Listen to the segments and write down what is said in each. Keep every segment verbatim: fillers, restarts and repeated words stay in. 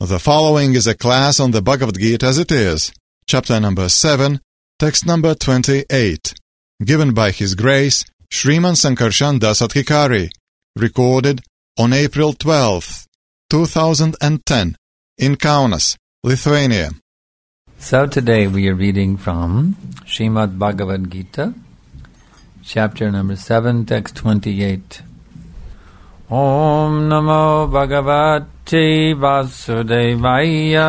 The following is a class on the Bhagavad Gita as it is, chapter number seven, text number twenty-eight, given by His Grace Sriman Sankarshan Das Adhikari, recorded on April twelfth, two thousand ten, in Kaunas, Lithuania. So today we are reading from Srimad Bhagavad Gita, chapter number seven, text twenty-eight. Om Namo Bhagavate Vasudevaya.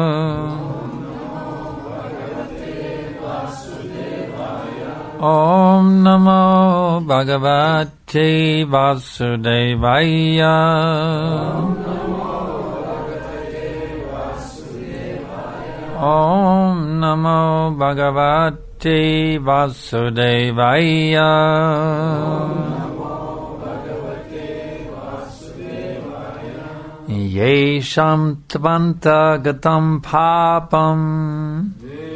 Om Namo Bhagavate Vasudevaya. Om Namo Bhagavate Vasudevaya. Yesham tvanta gatam papam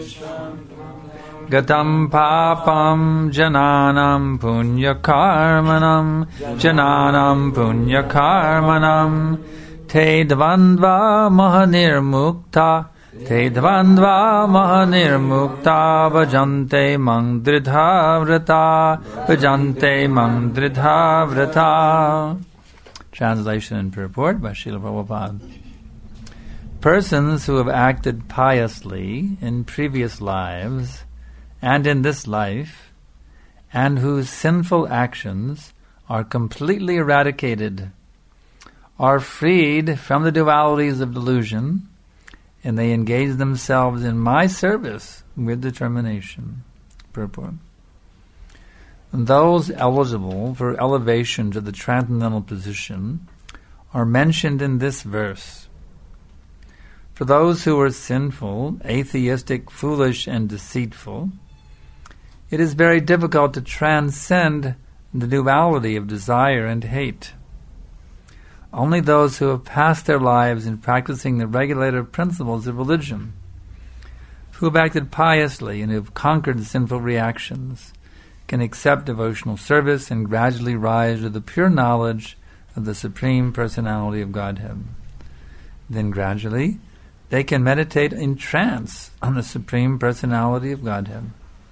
gatam papam jananam punya karmanam jananam punya karmanam te dvandva mahanirmukta te dvandva mahanirmukta bhajante mangdridha vrata bhajante mangdridha vrata. Translation and purport by Srila Prabhupada. Persons who have acted piously in previous lives and in this life, and whose sinful actions are completely eradicated, are freed from the dualities of delusion, and they engage themselves in my service with determination. Purport. Those eligible for elevation to the transcendental position are mentioned in this verse. For those who are sinful, atheistic, foolish, and deceitful, it is very difficult to transcend the duality of desire and hate. Only those who have passed their lives in practicing the regulative principles of religion, who have acted piously and who have conquered sinful reactions, can accept devotional service and gradually rise to the pure knowledge of the Supreme Personality of Godhead. Then gradually, they can meditate in trance on the Supreme Personality of Godhead.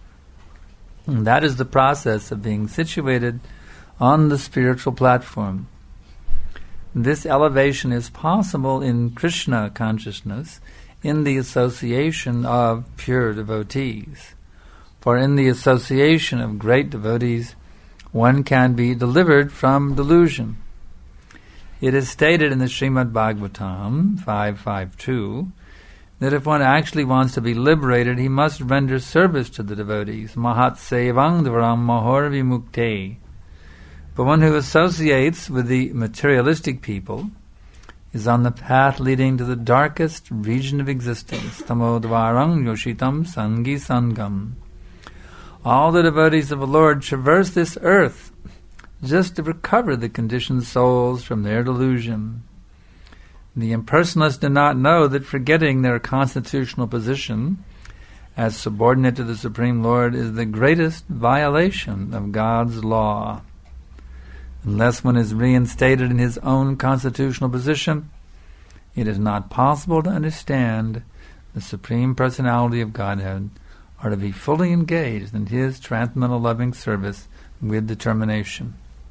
And that is the process of being situated on the spiritual platform. This elevation is possible in Krishna consciousness in the association of pure devotees. For in the association of great devotees, one can be delivered from delusion. It is stated in the Srimad Bhagavatam five fifty-two that if one actually wants to be liberated, he must render service to the devotees. Mahat sevang dvaram mahor vimukte. But one who associates with the materialistic people is on the path leading to the darkest region of existence. Tamo dvarang yoshitam sangi sangam. All the devotees of the Lord traverse this earth just to recover the conditioned souls from their delusion. The impersonalists do not know that forgetting their constitutional position as subordinate to the Supreme Lord is the greatest violation of God's law. Unless one is reinstated in his own constitutional position, it is not possible to understand the Supreme Personality of Godhead or to be fully engaged in His transcendental loving service with determination.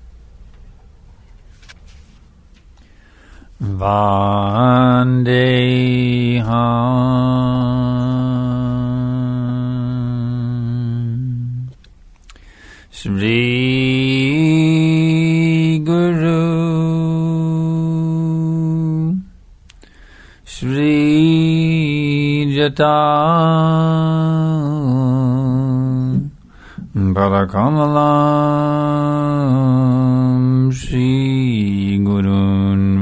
Vandeham Shri Guru Shri Jata Parakamalam Shri Gurun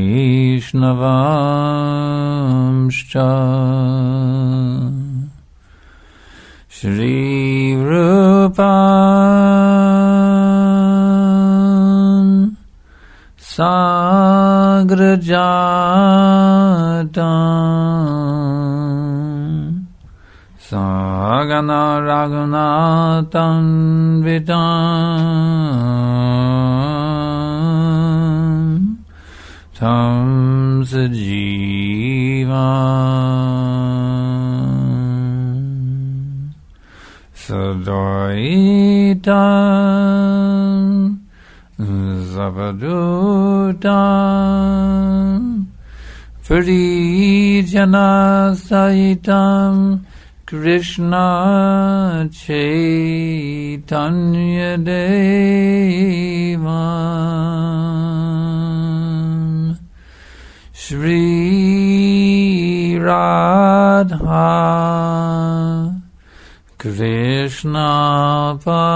Vaishnavamscha Shri Rupam Sagrajatam Sagana Raghunathan Vitam Tam sajivam sadaitam zavadutam Parijana Sahitam Krishna Chaitanya Devam Shri Radha Krishna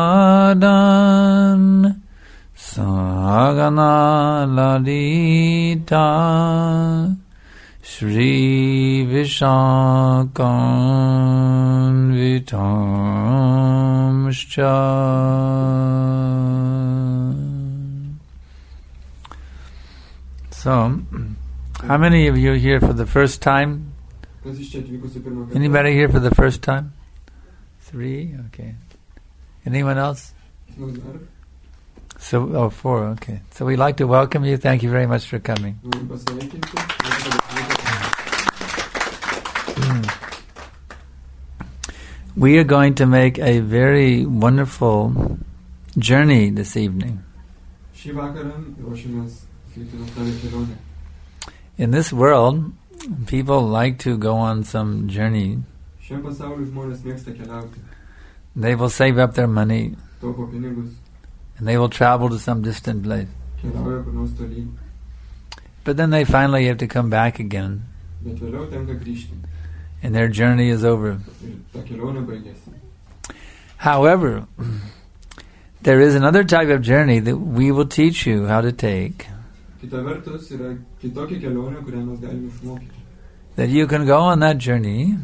Padan Sagana Ladita Shri Vishakam Vitamscha. So, how many of you are here for the first time? Anybody here for the first time? Three? Okay. Anyone else? So, oh, four, okay. So we'd like to welcome you. Thank you very much for coming. We are going to make a very wonderful journey this evening. In this world, people like to go on some journey. They will save up their money and they will travel to some distant place. But then they finally have to come back again. And their journey is over. However, there is another type of journey that we will teach you how to take. That you can go on that journey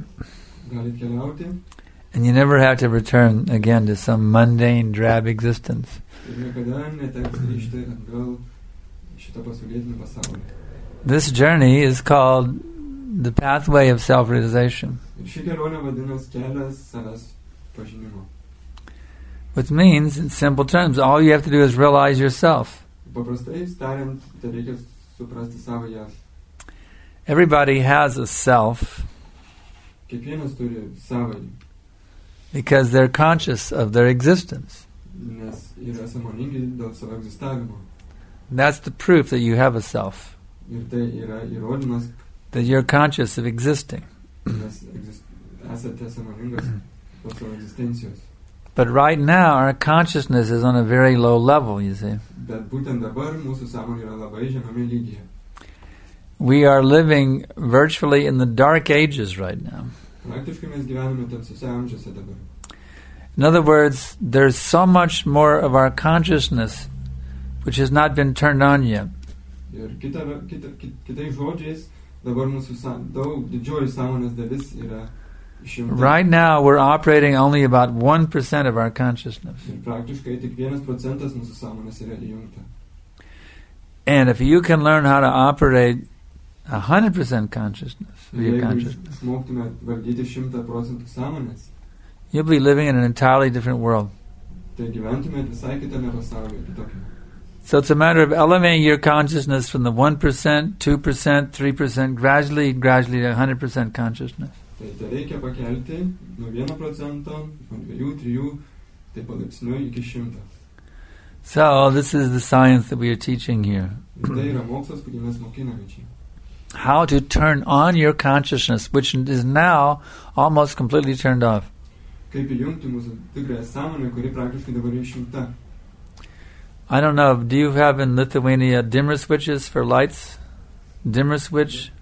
and you never have to return again to some mundane, drab existence. This journey is called the pathway of self-realization, which means, in simple terms, all you have to do is realize yourself. Everybody has a self because they're conscious of their existence. That's the proof that you have a self, that you're conscious of existing. But right now, our consciousness is on a very low level, you see. We are living virtually in the dark ages right now. In other words, there's so much more of our consciousness which has not been turned on yet. Right now, we're operating only about one percent of our consciousness. And if you can learn how to operate one hundred percent consciousness, of your consciousness, you'll be living in an entirely different world. So it's a matter of elevating your consciousness from the one percent, two percent, three percent, gradually, gradually to one hundred percent consciousness. So this is the science that we are teaching here. How to turn on your consciousness, which is now almost completely turned off. I don't know, do you have in Lithuania dimmer switches for lights? Dimmer switch?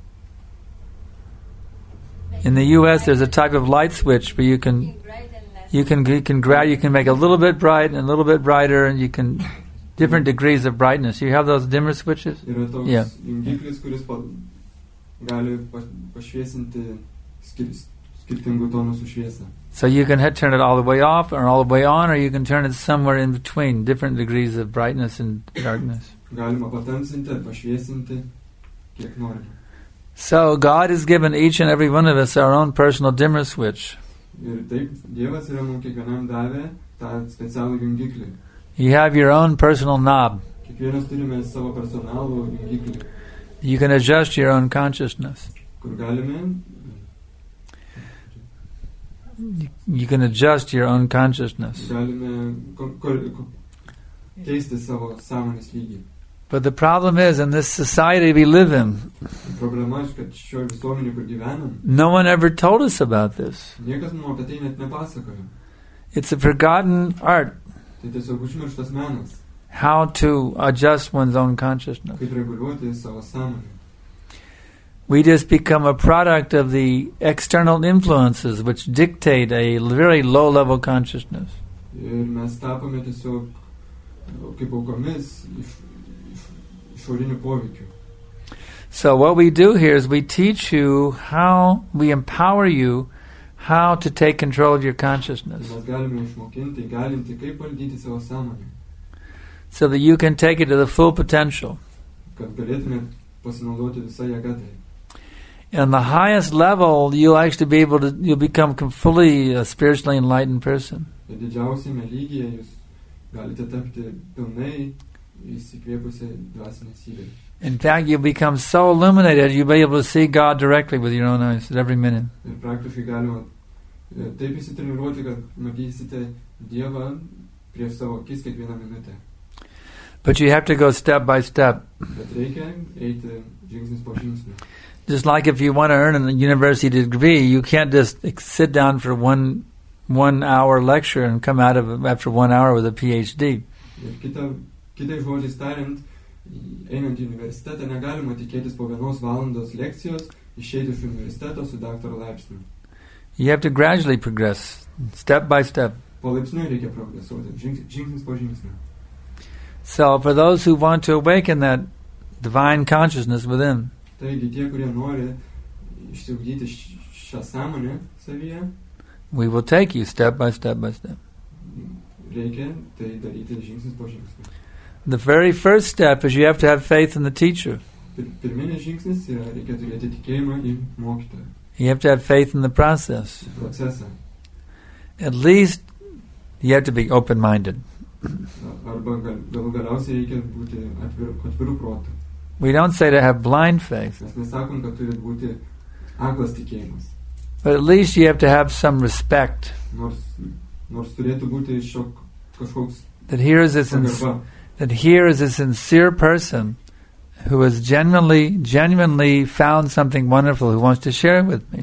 In the U S there's a type of light switch where you can you can you can grab you can make a little bit bright and a little bit brighter, and you can different degrees of brightness. You have those dimmer switches? Yeah. So you can hit, turn it all the way off or all the way on, or you can turn it somewhere in between, different degrees of brightness and darkness. So God has given each and every one of us our own personal dimmer switch. You have your own personal knob. You can adjust your own consciousness. kur galime, You can adjust your own consciousness. galime ko- ko- ko- keisti savo sąmonės lygį. But the problem is, in this society we live in, Problema, kad šioje visuomenėje, kur gyvenam, no one ever told us about this. niekas mums apie tai net nepasakojo. It's a forgotten art, Tai tiesiog užmirštas menas, how to adjust one's own consciousness. kaip reguliuoti savo sąmonę. We just become a product of the external influences which dictate a very low-level consciousness. Ir mes tapome tiesiog kaip aukomis iš, iš, išorinių poveikių. So what we do here is we teach you how, we empower you how to take control of your consciousness Mes galime išmokinti, įgalinti, kaip valdyti savo sąmonę, so that you can take it to the full potential. kad galėtume pasinaudoti visą jėgą. Tai. And the highest level, you'll actually be able to, you'll become com- fully a spiritually enlightened person. Ir didžiausiame lygyje jūs galite tapti pilnai įsikvėpusią dvasinę sylę. In fact, you'll become so illuminated, you'll be able to see God directly with your own eyes at every minute. Ir praktiškai galima e, taip įsitreniruoti, kad matysite Dievą prieš savo akis kiekvieną minutę. But you have to go step by step. Bet reikia eiti žingsnis po žingsnio. Just like if you want to earn a university degree, you can't just sit down for one one hour lecture and come out of it after one hour with a P H D. Ir kita, kitais žodžiais tariant, einant į universitetą negalima tikėtis po vienos valandos lekcijos išeiti iš universiteto su daktaro laipsniu. You have to gradually progress, step by step. Palaipsniui reikia progresuoti, žings, žingsnis po žingsnio. So for those who want to awaken that divine consciousness within, Taigi tie, kurie nori išsiugdyti šią sąmonę savyje, we will take you step by step by step. reikia tai daryti žingsnis po žingsnio. The very first step is you have to have faith in the teacher. Pir, pirminis žingsnis yra reikia turėti tikėjimą į mokytoją, You have to have faith in the process. į procesą. At least you have to be open-minded. Arba gal, gal galiausiai reikia būti atvirų, atvirų protų. We don't say to have blind faith, Mes nesakom, kad turi būti aklas tikėjimas. but at least you have to have some respect Nors, nors turėtų būti šok, kažkoks that here is a sin- pagarba. that here is a sincere person who has genuinely genuinely found something wonderful who wants to share it with me.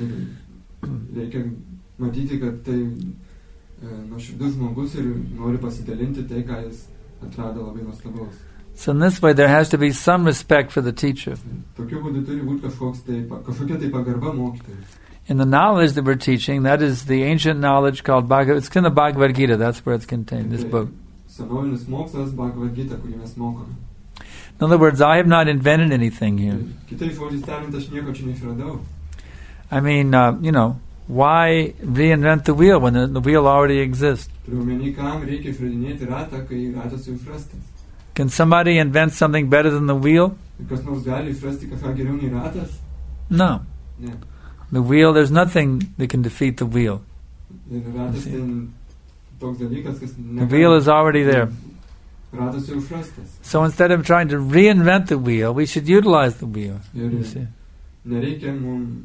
Reikia matyti, kad tai e, nuoširdus žmogus ir nori pasidalinti tai, ką jis atrado labai nuostabaus. So in this way there has to be some respect for the teacher. Tokiu būdu turi būti kažkoks tai, pa- kažkokia tai pagarba mokytojui. In the knowledge that we're teaching, that is the ancient knowledge called Bhagavad. It's in the Bhagavad Gita. That's where it's contained. This Tai book. Senovinis mokslas Bhagavad Gita, kurį mes mokome. In other words, I have not invented anything here. Kitais žodžiais tariant, aš nieko čia neišradau. I mean, uh, you know, why reinvent the wheel when the, the wheel already exists? Turiu omeny, kam reikia išradinėti ratą, kai ratas jau išrastas. Can somebody invent something better than the wheel? Ir kas nors gali išrasti kažką geriau nei ratas? No. Ne. The wheel, there's nothing that can defeat the wheel. Ir ratas ten toks dalykas, kas The wheel is already there. Ratas jau išrastas. So instead of trying to reinvent the wheel, we should utilize the wheel. Ir You see. nereikia mums,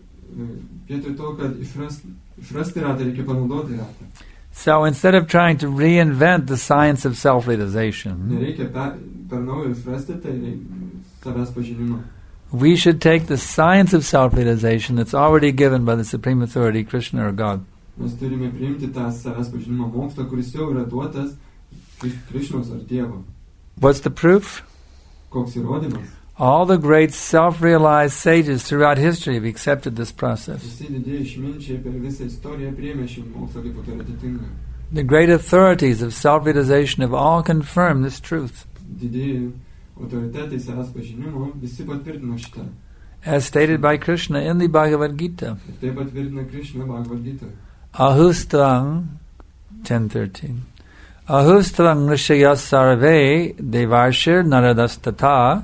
vietoj to, kad išrasti, išrasti ratą, reikia panaudoti ratą. So instead of trying to reinvent the science of self-realization, Nereikia per, per naujo išrasti, tai reikia savęs pažinimo. we should take the science of self-realization that's already given by the Supreme Authority, Krishna or God, Mes turime priimti tą savęs pažinimo mokslą, kuris jau yra duotas Kri- Krišnos ar Dievo. What's the proof? Koks įrodymas? All the great self-realized sages throughout history have accepted this process. Visi didieji išminčiai per visą istoriją priėmė šį mokslą kaip autoritetingą. The great authorities of self-realization have all confirmed this truth. Didieji autoritetai savęs pažinimo visi patvirtino šitą. As stated by Krishna in the Bhagavad Gita. Ir tai patvirtina Krišna Bhagavad Gita. Ahustang ten thirteen. Ahustang rishayas sarve devarshir naradastata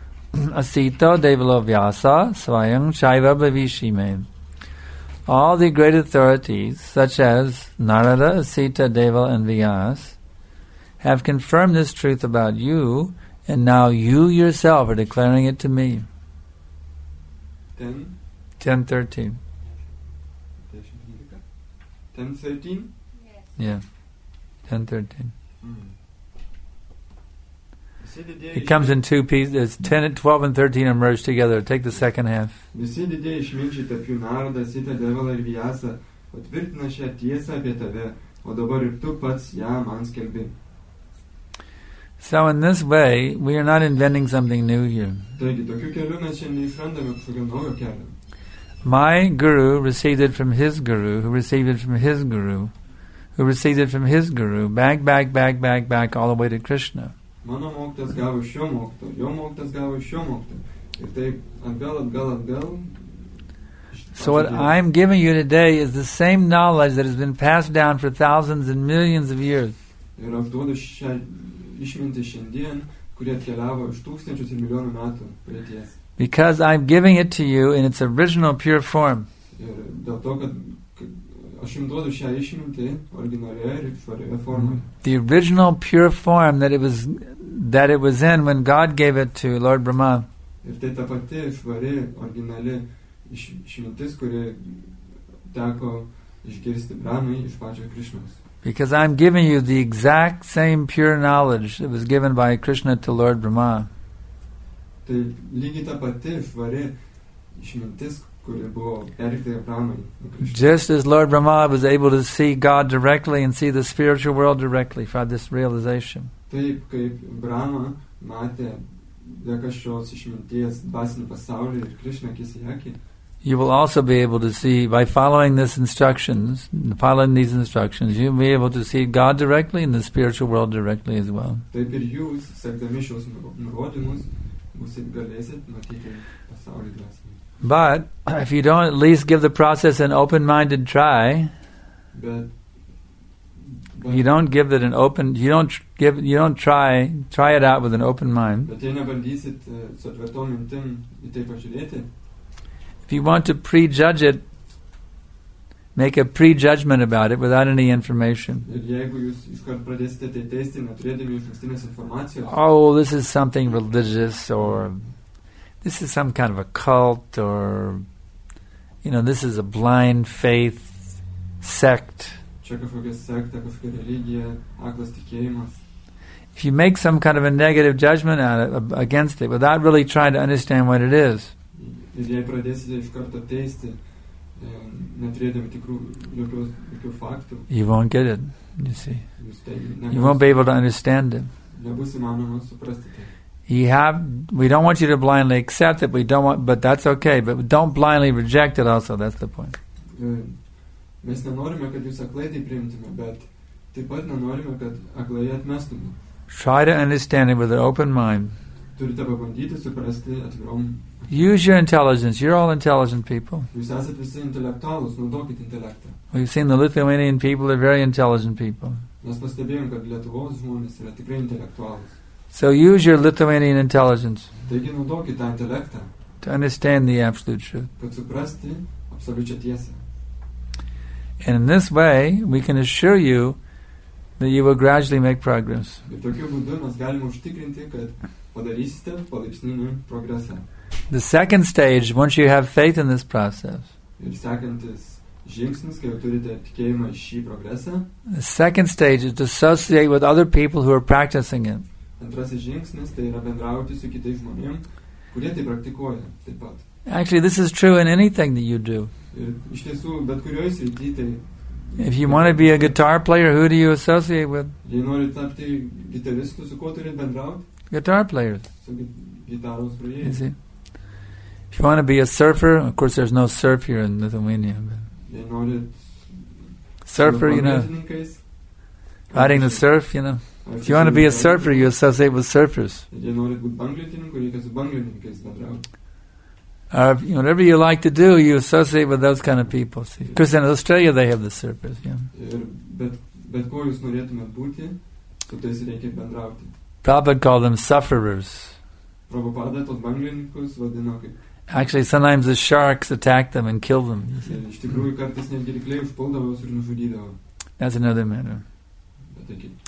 asito devalo vyasa svayam shaiva bhavishime. All the great authorities, such as Narada, Asita, Deva, and Vyas, have confirmed this truth about you And now you yourself are declaring it to me. ten, ten thirteen. ten thirteen? Yeah. ten thirteen. Mm. Visi didieji It comes in two pieces. ten, twelve and thirteen are merged together. Take the second half. Visi didieji išminčiai tarp jų Narodas, Sitą, Devalą ir Viasą patvirtina šią tiesą apie tave, o dabar ir tu pats ją man skelbi. So in this way, we are not inventing something new here. Taigi, tokiu keliu mes čia neišrandame kažkokio naujo kelio. My guru received it from his guru, who received it from his guru, who received it from his guru, back, back, back, back, back, all the way to Krishna. Mano mokytas gavo iš šio mokyto, jo mokytas gavo iš šio mokyto. Ir taip atgal, atgal, atgal. So what I'm giving you today is the same knowledge that has been passed down for thousands and millions of years. Ir aš duodu šią išmintį šiandien, kurie atkeliavo iš tūkstančius ir milijonų metų praeities. Because I'm giving it to you in its original pure form. Ir dėl to, kad aš jums duodu šią išmintį originalioje ir švarioje formoje. The original pure form that it was that it was in when God gave it to Lord Brahma. Ir tai ta pati švari, originali iš, išmintis, kuri teko išgirsti Brahmai iš pačio Krishnos. Because I'm giving you the exact same pure knowledge that was given by Krishna to Lord Brahma. Tai lygiai ta pati švari išmintis, kuri buvo perteikta Brahmai. Just as Lord Brahma was able to see God directly and see the spiritual world directly for this realization. Taip kaip Brahma matė dėka šios išminties dvasinį pasaulį ir Krishna akis į akį. You will also be able to see, by following this instructions, following these instructions, you'll be able to see God directly and the spiritual world directly as well. Taip ir jūs, sekdami šios nurodymus, būsit galėsit matyti pasaulį dvasinį. But if you don't at least give the process an open-minded try, Bet, bet, you don't give it an open, you don't give, you don't try, try it out with an open mind. bet jei nebandysit uh, su atvertom mintim į tai pažiūrėti, If you want to prejudge it, make a prejudgment about it without any information. ir jeigu jūs iškart pradėsite tai teisti, neturėdami išankstinės informacijos, Oh, this is something religious, or this is some kind of a cult, or, you know, this is a blind faith sect. čia kažkokia sekta, kažkokia religija, aklas tikėjimas. If you make some kind of a negative judgment out of, against it without really trying to understand what it is, Ir jei pradėsite iš karto teisti, e, neturėdami tikrų jokios, jokių faktų, you won't get it, you see. jūs tai You won't be able to understand it. nebus įmanoma suprasti tai. You have, we don't want you to blindly accept it, we don't want, but that's okay, but don't blindly reject it also, that's the point. E, mes nenorime, kad jūs aklai tai priimtume, bet taip pat nenorime, kad aklai atmestume. Try to understand it with an open mind. Turite pabandyti suprasti atvirom. Use your intelligence, you're all intelligent people. Jūs esate visi intelektualūs, naudokit intelektą. We've seen the Lithuanian people are very intelligent people. Mes pastebėjom, kad Lietuvos žmonės yra tikrai intelektualūs. So use your Lithuanian intelligence Taigi naudokit tą intelektą, to understand the absolute truth. kad suprasti absoliučią tiesą. And in this way, we can assure you that you will gradually make progress. Ir tokiu būdu mes galime užtikrinti, kad padarysite palaipsninį progresą. The second stage, once you have faith in this process, Ir sekantis žingsnis, kai jau turite tikėjimą į šį progresą, the second stage is to associate with other people who are practicing it. antrasis žingsnis tai yra bendrauti su kitais žmonėm, kurie tai praktikuoja taip pat. Actually, this is true in anything that you do. Ir iš tiesų, bet kurioje srityje, tai If you want to be a guitar player, who do you associate with? jei nori tapti gitaristu, su kuo turite bendrauti? Guitar players. Su gi- gitaros You grojėjais. see? If you want to be a surfer, of course there's no surf here in Lithuania. But Jei norit surfer, you know, banglentininkais, riding the surf, you know. ar If you want to be a surfer, you associate with surfers. Jei norit būti banglentininku, reikia su banglentininkais bendrauti. Or you know, whatever you like to do, you associate with those kind of people. See? Because in Australia they have the surfers. Yeah. Ir bet, bet ko jūs norėtumėt būti, su tais reikia bendrauti. Prabhupada called them sufferers. Prabhupada tos banglentininkus vadino kaip. Actually, sometimes the sharks attack them and kill them. You see. Ir iš tikrųjų kartais netgi rykliai užpuldavo ir nužudydavo. That's another matter. Bet tai kaip.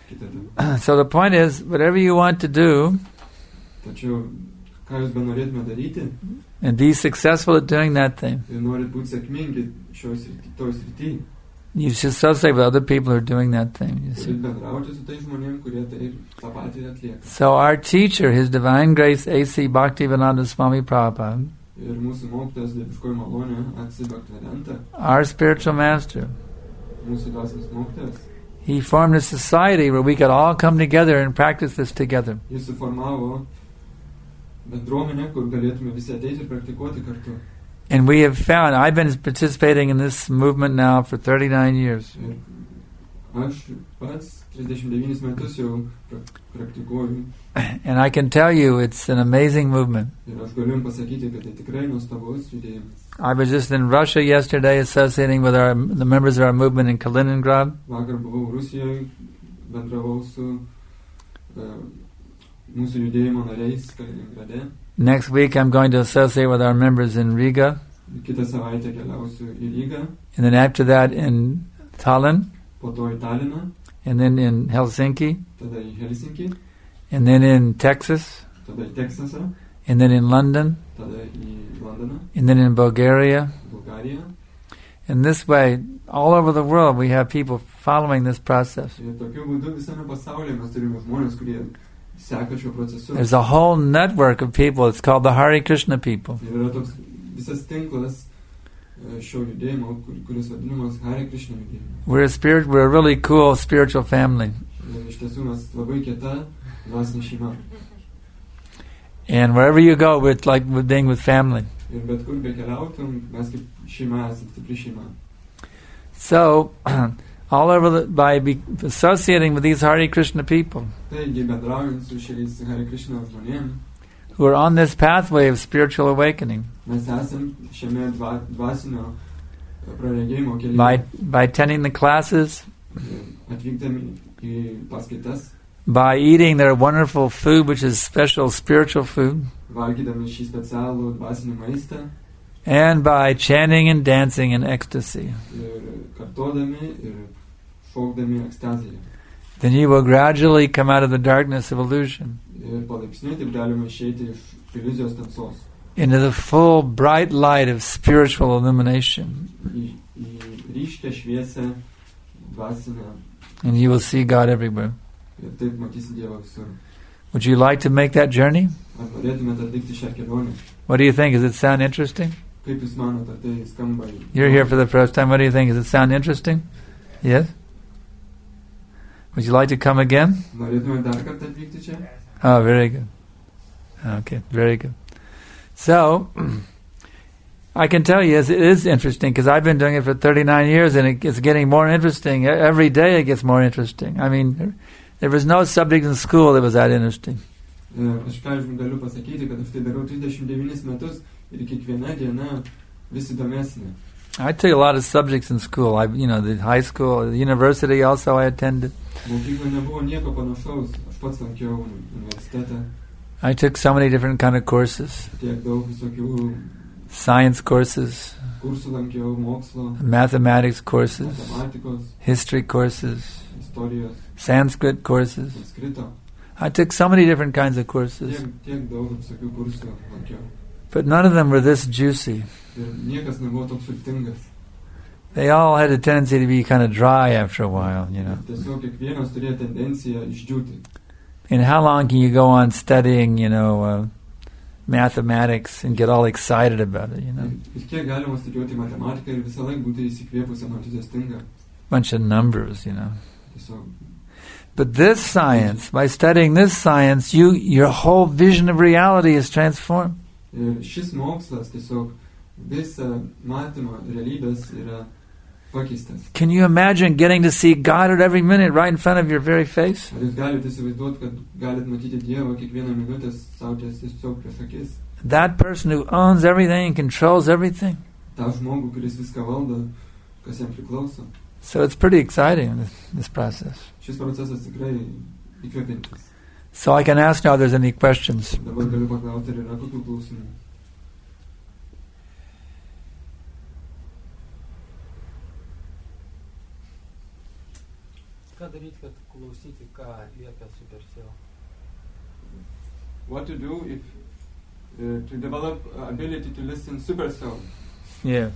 kita tema. So the point is, whatever you want to do, Tačiau, ką jūs benorėtume daryti, and be successful at doing that thing, ir norit būti sėkmingi šioj srity, toj srity, you should associate with other people who are doing that thing. You see. turit bendrauti su tais žmonėm, kurie tai tą patį atlieka. So our teacher, His Divine Grace A C Bhaktivedanta Swami Prabhupada, Ir mūsų mokytojas dieviškoji malonė, Atsi Bhaktivedanta, our spiritual master, mūsų dvasinis mokytojas, he formed a society where we could all come together and practice this together. jis suformavo bendruomenę, kur galėtume visi ateiti ir praktikuoti kartu. And we have found, I've been participating in this movement now for thirty-nine years. Ir aš pats trisdešimt devynis metus jau pra- praktikuoju. And I can tell you it's an amazing movement. Ir aš galiu jums pasakyti, kad tai tikrai nuostabus judėjimas. I was just in Russia yesterday associating with our the members of our movement in Kaliningrad. Vakar buvau Rusijoje, bendravau su uh, mūsų judėjimo nariais Kaliningrade. Next week I'm going to associate with our members in Riga. Kitą savaitę keliausiu į Rygą, And then after that in Tallinn. po to į Taliną, And then in Helsinki. tada į Helsinkį, And then in Texas. tada į Teksasą, And then in London. tada į Londoną, And then in Bulgaria. Bulgariją. And this way, all over the world, we have people following this process. Ir tokiu būdu visame pasaulyje mes turime žmonės, kurie seka šiuo procesu. There's a whole network of people. It's called the Hare Krishna people. Ir yra toks visas tinklas e, šio judėjimo, kur, kuris vadinamas Hare Krishna judėjimu. We're a spirit. We're a really cool spiritual family. Ir iš tiesų mes labai kieta dvasinė šeima. And wherever you go, it's like with being with family. Ir bet kur be keliautum, mes kaip šeima esame, stipri šeima. So, all over the, by be associating with these Hare Krishna people Taigi bendraujant su šiais Hare Krishna žmonėm, who are on this pathway of spiritual awakening, mes esame šiame dva, dvasinio praregėjimo by kelyje. by attending the classes, Atvykdami į paskaitas, by eating their wonderful food, which is special spiritual food, valgydami šį specialų dvasinį maistą and by chanting and dancing in ecstasy. ir kartodami ir šokdami ekstazėje. Then you will gradually come out of the darkness of illusion Ir palaipsniui taip galima išeiti iš iliuzijos tamsos into the full bright light of spiritual illumination, į, į ryškę šviesę dvasinę and you will see God everywhere. ir taip matysi Dievą visur. Would you like to make that journey? Ar norėtumėte atlikti šią kelionę? What do you think? Does it sound interesting? Kaip Jūs manote, ar tai skamba? You're here for the first time. What do you think? Does it sound interesting? Yes? Would you like to come again? Norėtumėte dar kartą atvykti čia? Oh, very good. Okay, very good. So, I can tell you, it is interesting because I've been doing it for thirty-nine years and it's getting more interesting. Every day it gets more interesting. I mean, there was no subject in school that was that interesting. Ir aš ką aš galiu pasakyti, kad aš tai darau trisdešimt devynis metus ir kiekviena diena vis įdomesnė. I took a lot of subjects in school. I, you know, the high school, the university also I attended. Mokykloje nebuvo nieko panašaus. Aš pats lankiau universitetą. I took so many different kind of courses. Tiek daug visokių Science courses, kursų lankiau, mokslo, mathematics courses, matematikos, history courses, istorijos, Sanskrit courses. sanskrito. I took so many different kinds of courses, Tiek, tiek daug visokių kursų lankiau. but none of them were this juicy. Ir niekas nebuvo toks sultingas. They all had a tendency to be kind of dry after a while, you know. Tiesiog kiekvienas turėjo tendenciją išdžiūti. And how long can you go on studying, you know, uh, mathematics and get all excited about it, you know? Ir, ir kiek galima studijuoti matematiką ir visą laiką būti įsikvėpusiam entuziastinga. Bunch of numbers, you know. Tiesiog. But this science, by studying this science, you your whole vision of reality is transformed. Ir šis mokslas tiesiog visą matymą realybės yra pakeistas. Can you imagine getting to see God at every minute right in front of your very face? Ar jūs galite įsivaizduoti, kad galite matyti Dievą kiekvieną minutę sautės tiesiog prieš akis? That person who owns everything and controls everything. Ta žmogų, kuris viską valdo, kas jam priklauso. So it's pretty exciting, this, this process. Šis procesas tikrai įkvepiantis. So I can ask now if there's any questions. Dabar galiu paklausti, ar yra kokių klausimų. Kas ką daryti, kad klausyti, ką liepia super siela? What to do if uh, to develop ability to listen super soul? Yeah.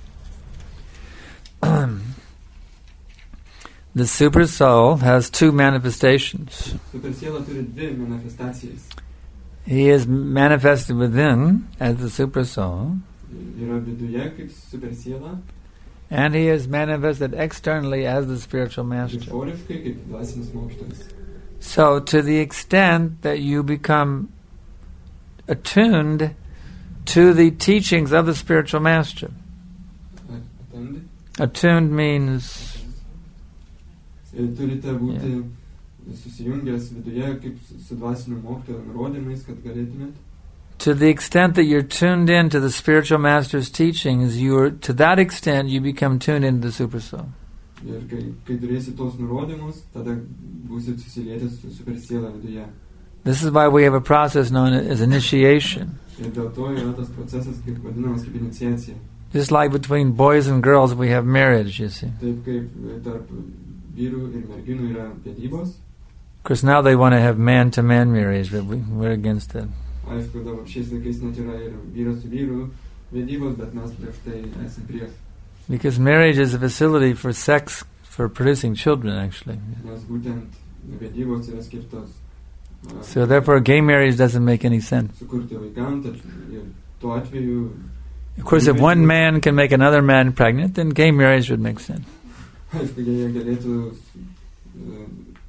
The super soul has two manifestations. Super siela turi dvi manifestacijas. He is manifested within as the super soul, Yra viduje kaip super siela, and he is manifested externally as the spiritual master. išoriškai kaip dvasinis mokytojas. So, to the extent that you become attuned to the teachings of the spiritual master. Atendi. Attuned means Ir turite būti susijungęs viduje kaip su dvasiniu mokytojo nurodymais, kad galėtumėt. to the extent that you're tuned in to the spiritual master's teachings, you are, to that extent you become tuned into the super soul. Ir kai, kai turėsi tos nurodymus, tada būsit susilietęs su super siela viduje. This is why we have a process known as initiation. Ir dėl to yra tas procesas kaip vadinamas kaip iniciacija. Just like between boys and girls we have marriage, you see. Taip kaip tarp vyrų ir merginų yra vedybos. Of course now they want to have man-to-man marriage, but we, we're against that. Aišku, dabar šiais laikais net yra ir vyras su vyru vedybos, bet mes prieš tai esame prieš. Because marriage is a facility for sex, for producing children, actually. Nes būtent vedybos yra skirtos uh, So therefore gay marriage doesn't make any sense. sukurti vaikam, tad ir tuo atveju Of course, if one man can make another man pregnant, then gay marriage would make sense. aišku, jie galėtų uh,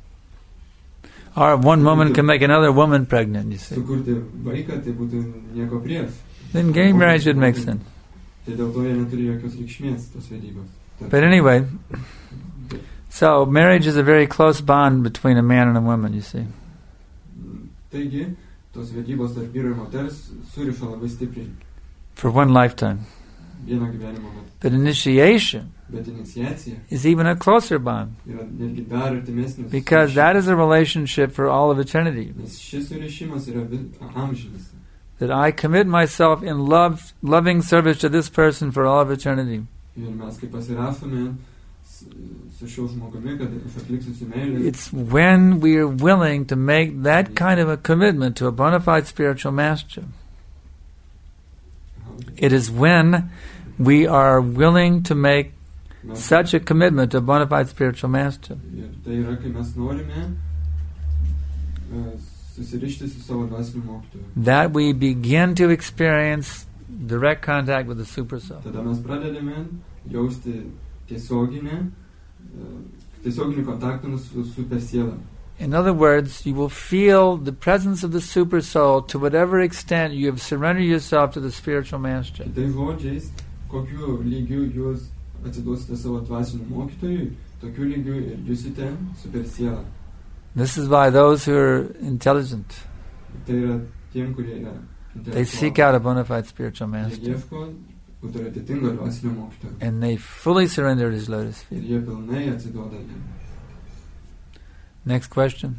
Or if one woman can make another woman pregnant, you see. sukurti vaiką, tai būtų nieko prieš. Then gay marriage would make sense. Tai dėl to jie neturi jokios reikšmės, tos vedybos. Tad- But anyway, so marriage is a very close bond between a man and a woman, you see. Taigi, tos vedybos tarp vyro ir moters surišo labai stipriai For one lifetime. vieno gyvenimo metu. But initiation Bet iniciacija is even a closer bond, yra netgi dar artimesnis. because that is a relationship for all of eternity. Nes šis surišimas yra vi- amžinis. That I commit myself in love, loving service to this person for all of eternity. Ir mes kaip pasirašome s- su šiuo žmogumi, kad aš atliksiu su meilė. It's when we are willing to make that kind of a commitment to a bona fide spiritual master. It is when we are willing to make Mes- such a commitment to a bona fide spiritual master. Ir tai yra, kai mes norime e, susirišti su savo dvasiniu mokytoju. That we begin to experience direct contact with the super soul. Tada mes pradedame jausti tiesioginę, e, tiesioginį kontaktą su super siela. In other words, you will feel the presence of the super soul to whatever extent you have surrendered yourself to the spiritual master. Kitais žodžiais, kokiu lygiu jūs atsiduosite savo dvasiniu mokytojui, tokiu lygiu ir jūsite super sielą. This is why those who are intelligent, Tai yra tiem, kurie yra they seek intelektualūs. out a bona fide spiritual Jie master, ieško autoritetingo dvasinio mokytojo. and they fully surrender at his lotus Ir feet. jie pilnai atsiduoda jam. Next question.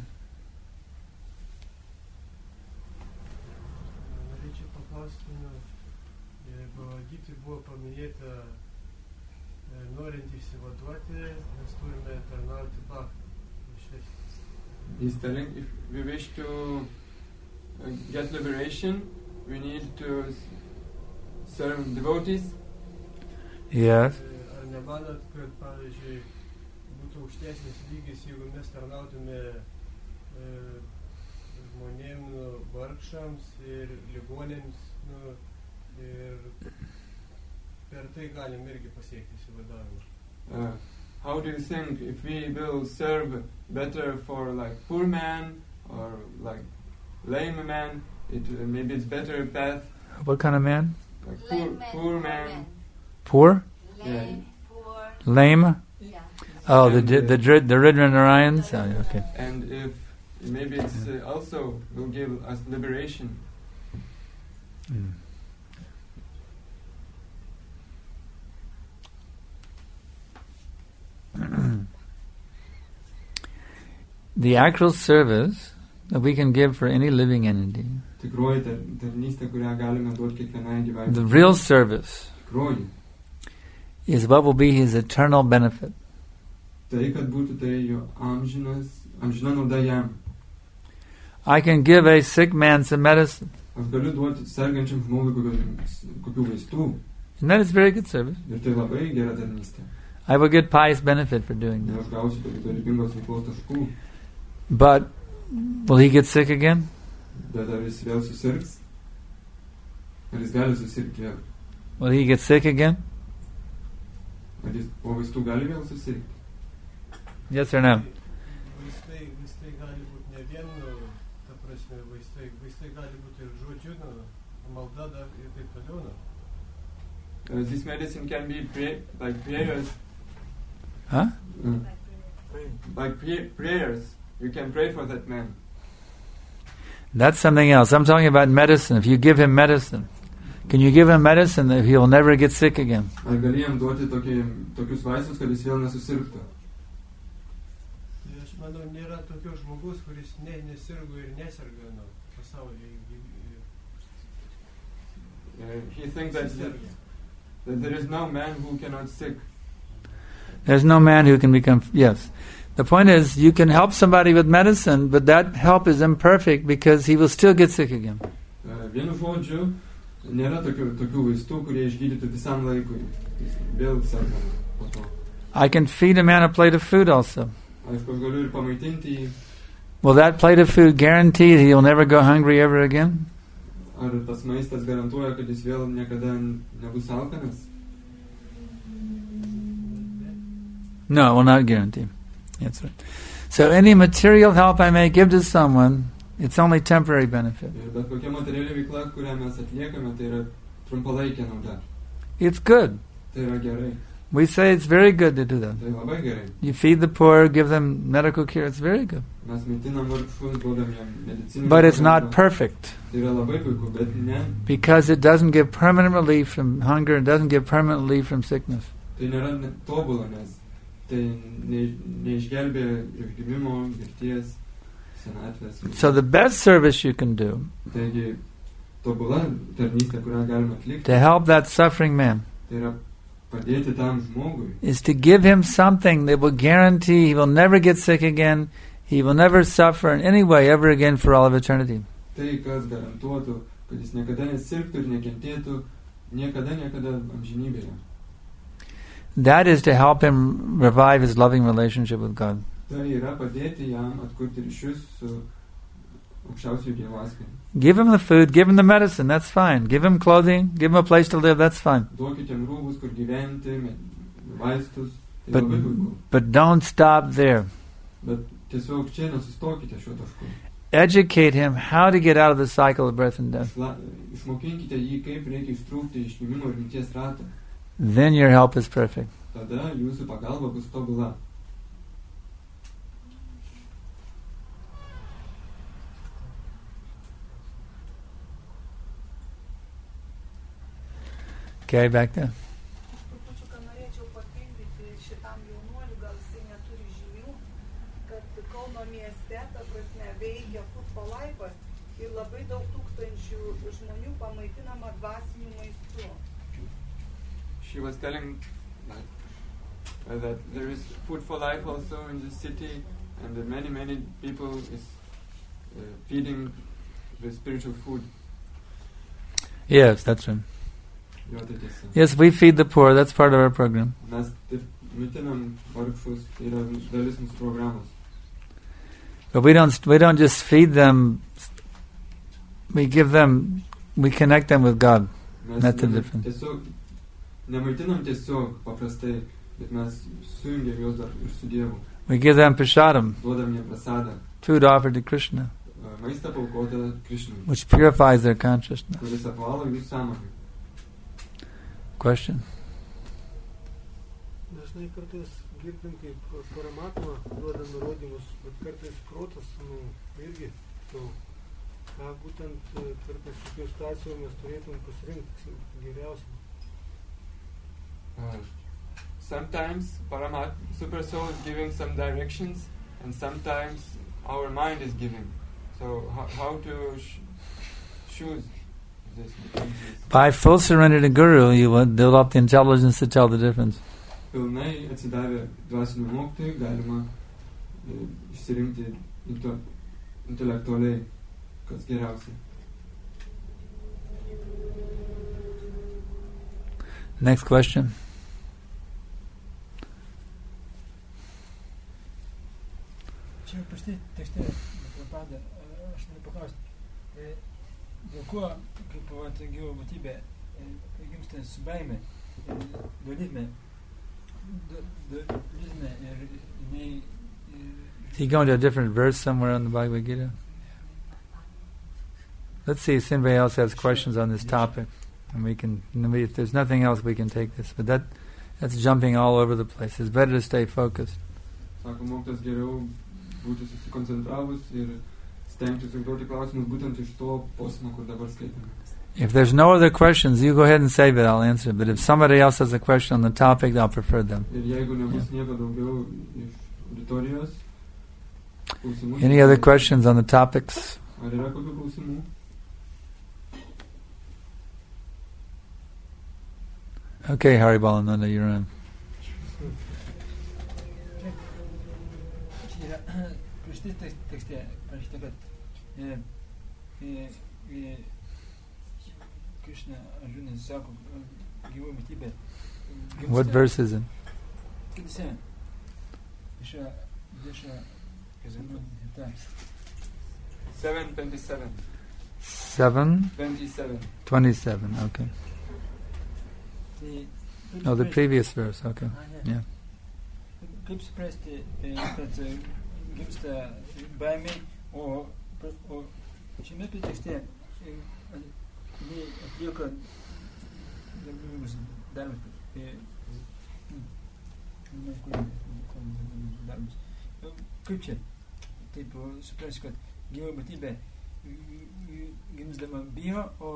Norėčiau paklausti, nu, Bhagavad-gitoj buvo paminėta, e, norint išsivaduoti, mes turime tarnauti Bhaktą. He's telling if we wish to uh, get liberation, we need to s- serve devotees. Yes. E, Ar nemanot, kad, pavyzdžiui, būtų aukštesnis lygis, jeigu mes tarnautume e, žmonėm, nu, vargšams ir ligonėms, nu, ir per tai galim irgi pasiekti išsivadavimą. Uh, how do you think if we will serve better for like poor man or like lame man, it uh, maybe it's better path What kind of man? like poor, Lame man, poor poor man. man. Poor? Lame, poor, Lame? yeah. Oh, the And, the uh, the, Drid- the Ridra Narayans? Oh, okay. And if maybe it's uh, also will give us liberation. Mm. The actual service that we can give for any living entity, Tikroji tar- tarnystė, kurią galime duoti kiekvienai gyvai. the real service, Tikroji. is what will be his eternal benefit. tai, kad būtų tai jo amžinas, amžina nauda jam. I can give a sick man some medicine. Aš galiu duoti sergančiam žmogui kokių, kokių vaistų. And that is very good service. Ir tai labai gera tarnystė. I will get pious benefit for doing Ir that. aš gausiu tokių dorybingos veiklos taškų. But will he get sick again? Bet ar jis vėl susirgs? Ar jis gali susirgti vėl? Will he get sick again? Ar jis po vaistų gali vėl susirgti? Yes or no? Vaistai, vaistai gali būti ne vien, nu, ta prasme, vaistai, vaistai gali būti ir žodžiu, nu, malda dar ir taip toliau, nu. Uh, this medicine can be pray, like prayers. Huh? Uh, like pray, prayers. You can pray for that man. That's something else. I'm talking about medicine. If you give him medicine, can you give him medicine that he will never get sick again? Ar gali jam duoti tokį, tokius vaistus, kad jis vėl nesusirgtų? Tai aš manau, nėra tokio žmogus, kuris ne, nesirgo ir neserga, nu, pasaulyje. Uh, he thinks that, that there is no man who cannot sick. There's no man who can become... Yes. The point is, you can help somebody with medicine, but that help is imperfect because he will still get sick again. Uh, vienu žodžiu, nėra tokių, tokių vaistų, kurie išgydytų visam laikui. Jis vėl serga po to. I can feed a man a plate of food also. Aišku, aš galiu ir pamaitinti jį. Will that plate of food guarantee that he'll never go hungry ever again? Ar tas maistas garantuoja, kad jis vėl niekada nebus alkanas? No, it will not guarantee. That's right. So any material help I may give to someone, it's only temporary benefit. Ir bet kokia materiali veikla, kurią mes atliekame, tai yra trumpalaikė nauda. It's good. Tai yra gerai. We say it's very good to do that. Tai labai gerai. You feed the poor, give them medical care, it's very good. Mes maitinam vargšus, duodam jam medicininę But it's pagalbą. not perfect. Tai yra labai puiku, bet ne. Because it doesn't give permanent relief from hunger, it doesn't give permanent relief from sickness. Tai nėra ne- tobula, nes tai ne, neišgelbė iš gimimo, mirties, senatvės. So the best service you can do Taigi, tobula tarnystė, kurią galima atlikti, to help that suffering man tai yra padėti tam žmogui. is to give him something that will guarantee he will never get sick again, he will never suffer in any way ever again for all of eternity. Tai, kas garantuotų, kad jis niekada nesirgtų ir nekentėtų, niekada, niekada amžinybėje. That is to help him revive his loving relationship with God. Tai yra padėti jam atkurti ryšius su aukščiausiu Dievo asmeniu. Give him the food, give him the medicine, that's fine. Give him clothing, give him a place to live, that's fine. Duokite jam rūbus, kur gyventi, me- vaistus, tai But, labai puiku. but don't stop there. Bet tiesiog čia nesustokite šiuo tašku. Educate him how to get out of the cycle of birth and death. Išla, išmokinkite jį, kaip reikia ištrūkti iš gimimo ir mirties ratą. Then your help is perfect. Tada jūsų pagalba bus tobula. Okay, back there. Trupučiuką norėčiau papildyti šitam jaunuoliui, gal jisai neturi žinių, kad Kauno mieste, ta prasme, veikia Food for Life ir labai daug tūkstančių žmonių pamaitinama dvasiniu maistu. She was telling like, uh, that there is Food for Life also in the city, and that many, many people is uh, feeding the spiritual food. Yes, that's right. Jo, tai tiesa. Yes, we feed the poor. That's part of our program. Mes taip maitinam vargšus, tai yra dalis mūsų programos. But we don't we don't just feed them. We give them. We connect them with God. Mes That's the nema- difference. tiesiog nemaitinam tiesiog paprastai, bet mes sujungiam juos dar ir su Dievu. We give them prasadam, Duodam jiem prasadą, food offered to Krishna, uh, maistą paukotą Krishnui, which purifies their consciousness. kuris apvalo jų sąmonę. Question. Dažnai kartais girdim, kaip Paramatma duoda nurodymus, bet kartais protas, nu, irgi to, ką būtent e, kartais tokių situacijų mes turėtum pasirinkti geriausiai. Uh, sometimes Paramat Super Soul is giving some directions, and sometimes our mind is giving. So how, how to sh- choose this? between these? By full surrender to Guru, you will develop the intelligence to tell the difference. pilnai atsidavę dvasinių mokytojų galima e, išsirinkti into, intelektualiai, kas geriausia. Next question. Čia prieš tai tekste, Prabhupada, aš noriu paklausti, dėl ko, kaip gyvo būtybė, gimsta su baime, dualizme, dualizme ir jinai... You go into a different verse somewhere on the Bhagavad Gita? Let's see if anybody else has questions on this topic. And we can, if there's nothing else, we can take this. But that that's jumping all over the place. It's better to stay focused. Sako, mokytas geriau būti susikoncentravus ir stengtis užduoti klausimus būtent iš to posmo, kur dabar skaitame. If there's no other questions, you go ahead and save it, I'll answer it. But if somebody else has a question on the topic, I'll prefer them. Ir jeigu nebus nieko daugiau iš auditorijos, klausimų... Any other questions on the topics? Ar yra kokių klausimų? Okay, Hari Balananda, you're on. Prieš tai tekste parašyta, kad Krishna Arjuna sako, gyvo būtybė. What verse is it? Kitose. Viša, viša, kazanų, seven twenty-seven. Seven? twenty-seven. Twenty-seven, okay. Oh, the previous verse, okay. Yeah. Kaip suprasti, kad gimsta baimė, o šiame tekste jie atlieka darbus darbus. Kaip čia? Taip suprasti, kad gyva būtybė gimsdama bijo, o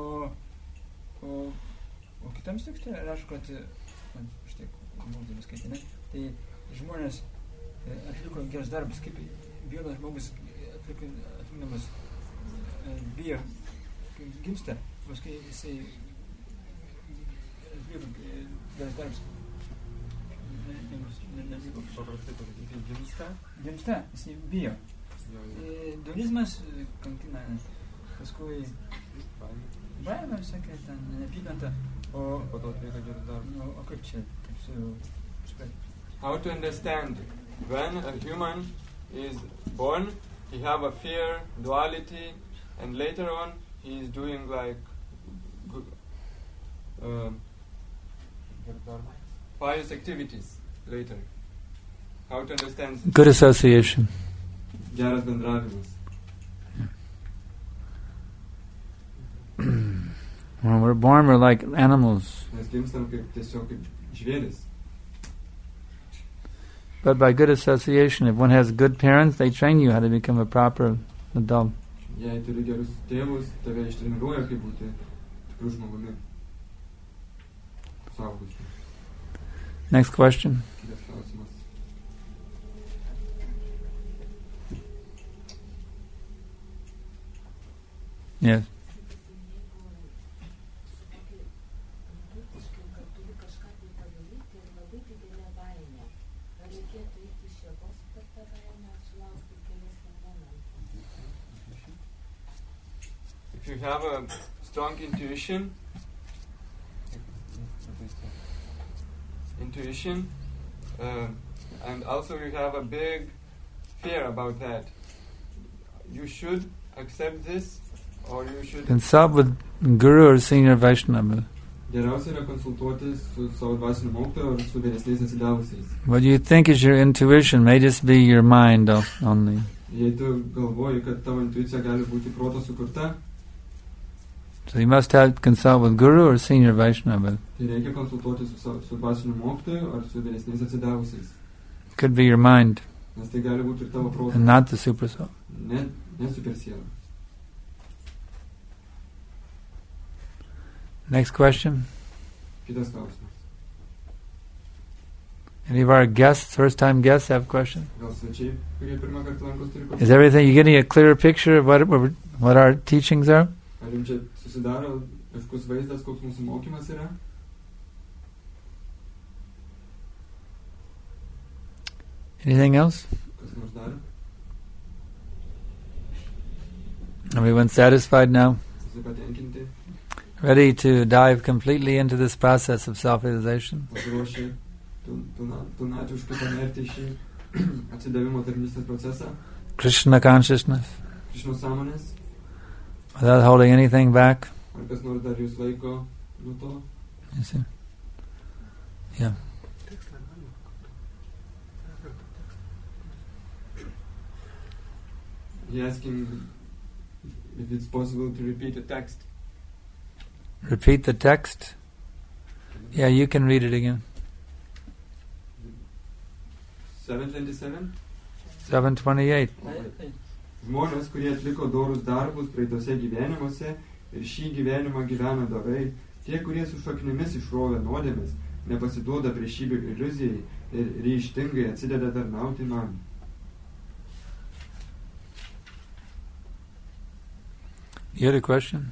O kitam tekste rašo, kad, štai, mūsų skaitinė, tai žmonės atliko geras darbas, kaip vienas žmogus atliko, atlikdamas bijo, gimsta, paskui jisai atliko geras darbas. Paprastai, jisai gimsta? Gimsta, jisai bijo. Dualizmas kankina, paskui baimė, sakė, ten neapykanta. O, po to atlieka gerus darbus. O kaip čia? How to understand when a human is born, he have a fear, duality, and later on he is doing like uh, pious activities later. How to understand this? Good association. Geras bendravimas. When we're born, we're like animals. Mes gimstam kaip tiesiog kaip žvėris. But by good association, if one has good parents, they train you how to become a proper adult. Jei turi gerus tėvus, tave ištreniruoja kaip būti tikrų žmogumi. Suaugusiu. Next question. Kitas klausimas. Yes. If you have a strong intuition, intuition, uh, and also you have a big fear about that, you should accept this, or you should consult with Guru or senior Vaishnava. Geriausia yra konsultuotis su savo dvasiniu mokytoju ar su vyresniais atsidavusiais. What you think is your intuition may just be your mind only. Jei tu galvoji, kad tavo intuicija gali būti proto sukurta, so you must have consult with Guru or senior Vaishnava. Tai reikia konsultuotis su, su dvasiniu mokytoju ar su vyresniais atsidavusiais. It could be your mind. Nes tai gali būti ir tavo protas. And not the super soul. Ne, ne super siela. Next question. Kitas klausimas. Any of our guests, first-time guests, have questions? Gal svečiai, kurie pirmą kartą lankos, turi klausimų? Is everything, you getting a clearer picture of what what our teachings are? Ar jums čia susidaro aiškus vaizdas, koks mūsų mokymas yra? Anything else? Kas nors dar? Everyone satisfied now? Visi patenkinti? Ready to dive completely into this process of self-realization? Pasiruošę pilnatviškai panerti į šį atsidavimo tarnystės procesą? Krishna consciousness, Krišnos sąmonės? without holding anything back. Ar kas nors dar jūs laiko nuo to? You see? Yeah. He asking if it's possible to repeat the text. Repeat the text. Yeah, you can read it again. seven twenty-seven? seven twenty-eight. Žmonės, kurie atliko dorus darbus praeitose gyvenimuose ir šį gyvenimą gyvena dorai, tie, kurie su šaknimis išrovė nuodėmes, nepasiduoda priešybių iliuzijai ir ryžtingai atsideda tarnauti man. You had a question?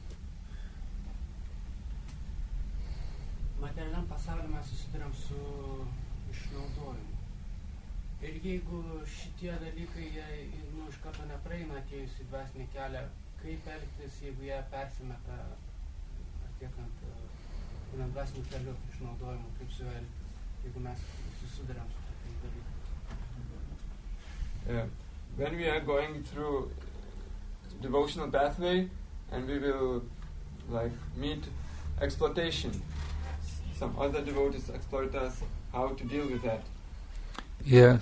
Materialiam pasaulyje mes susiduriam su išnaudojimu. Ir jeigu šitie dalykai jie, nu, iš karto nepraeina atėjus į dvasinį kelią, kaip elgtis, jeigu jie persimeta atliekant uh, dvasinių kelių išnaudojimu, kaip su juo elgtis, jeigu mes susiduriam su tokiais dalykais. Yeah. When we are going through devotional pathway and we will like meet exploitation, some other devotees exploit us, how to deal with that? Yes.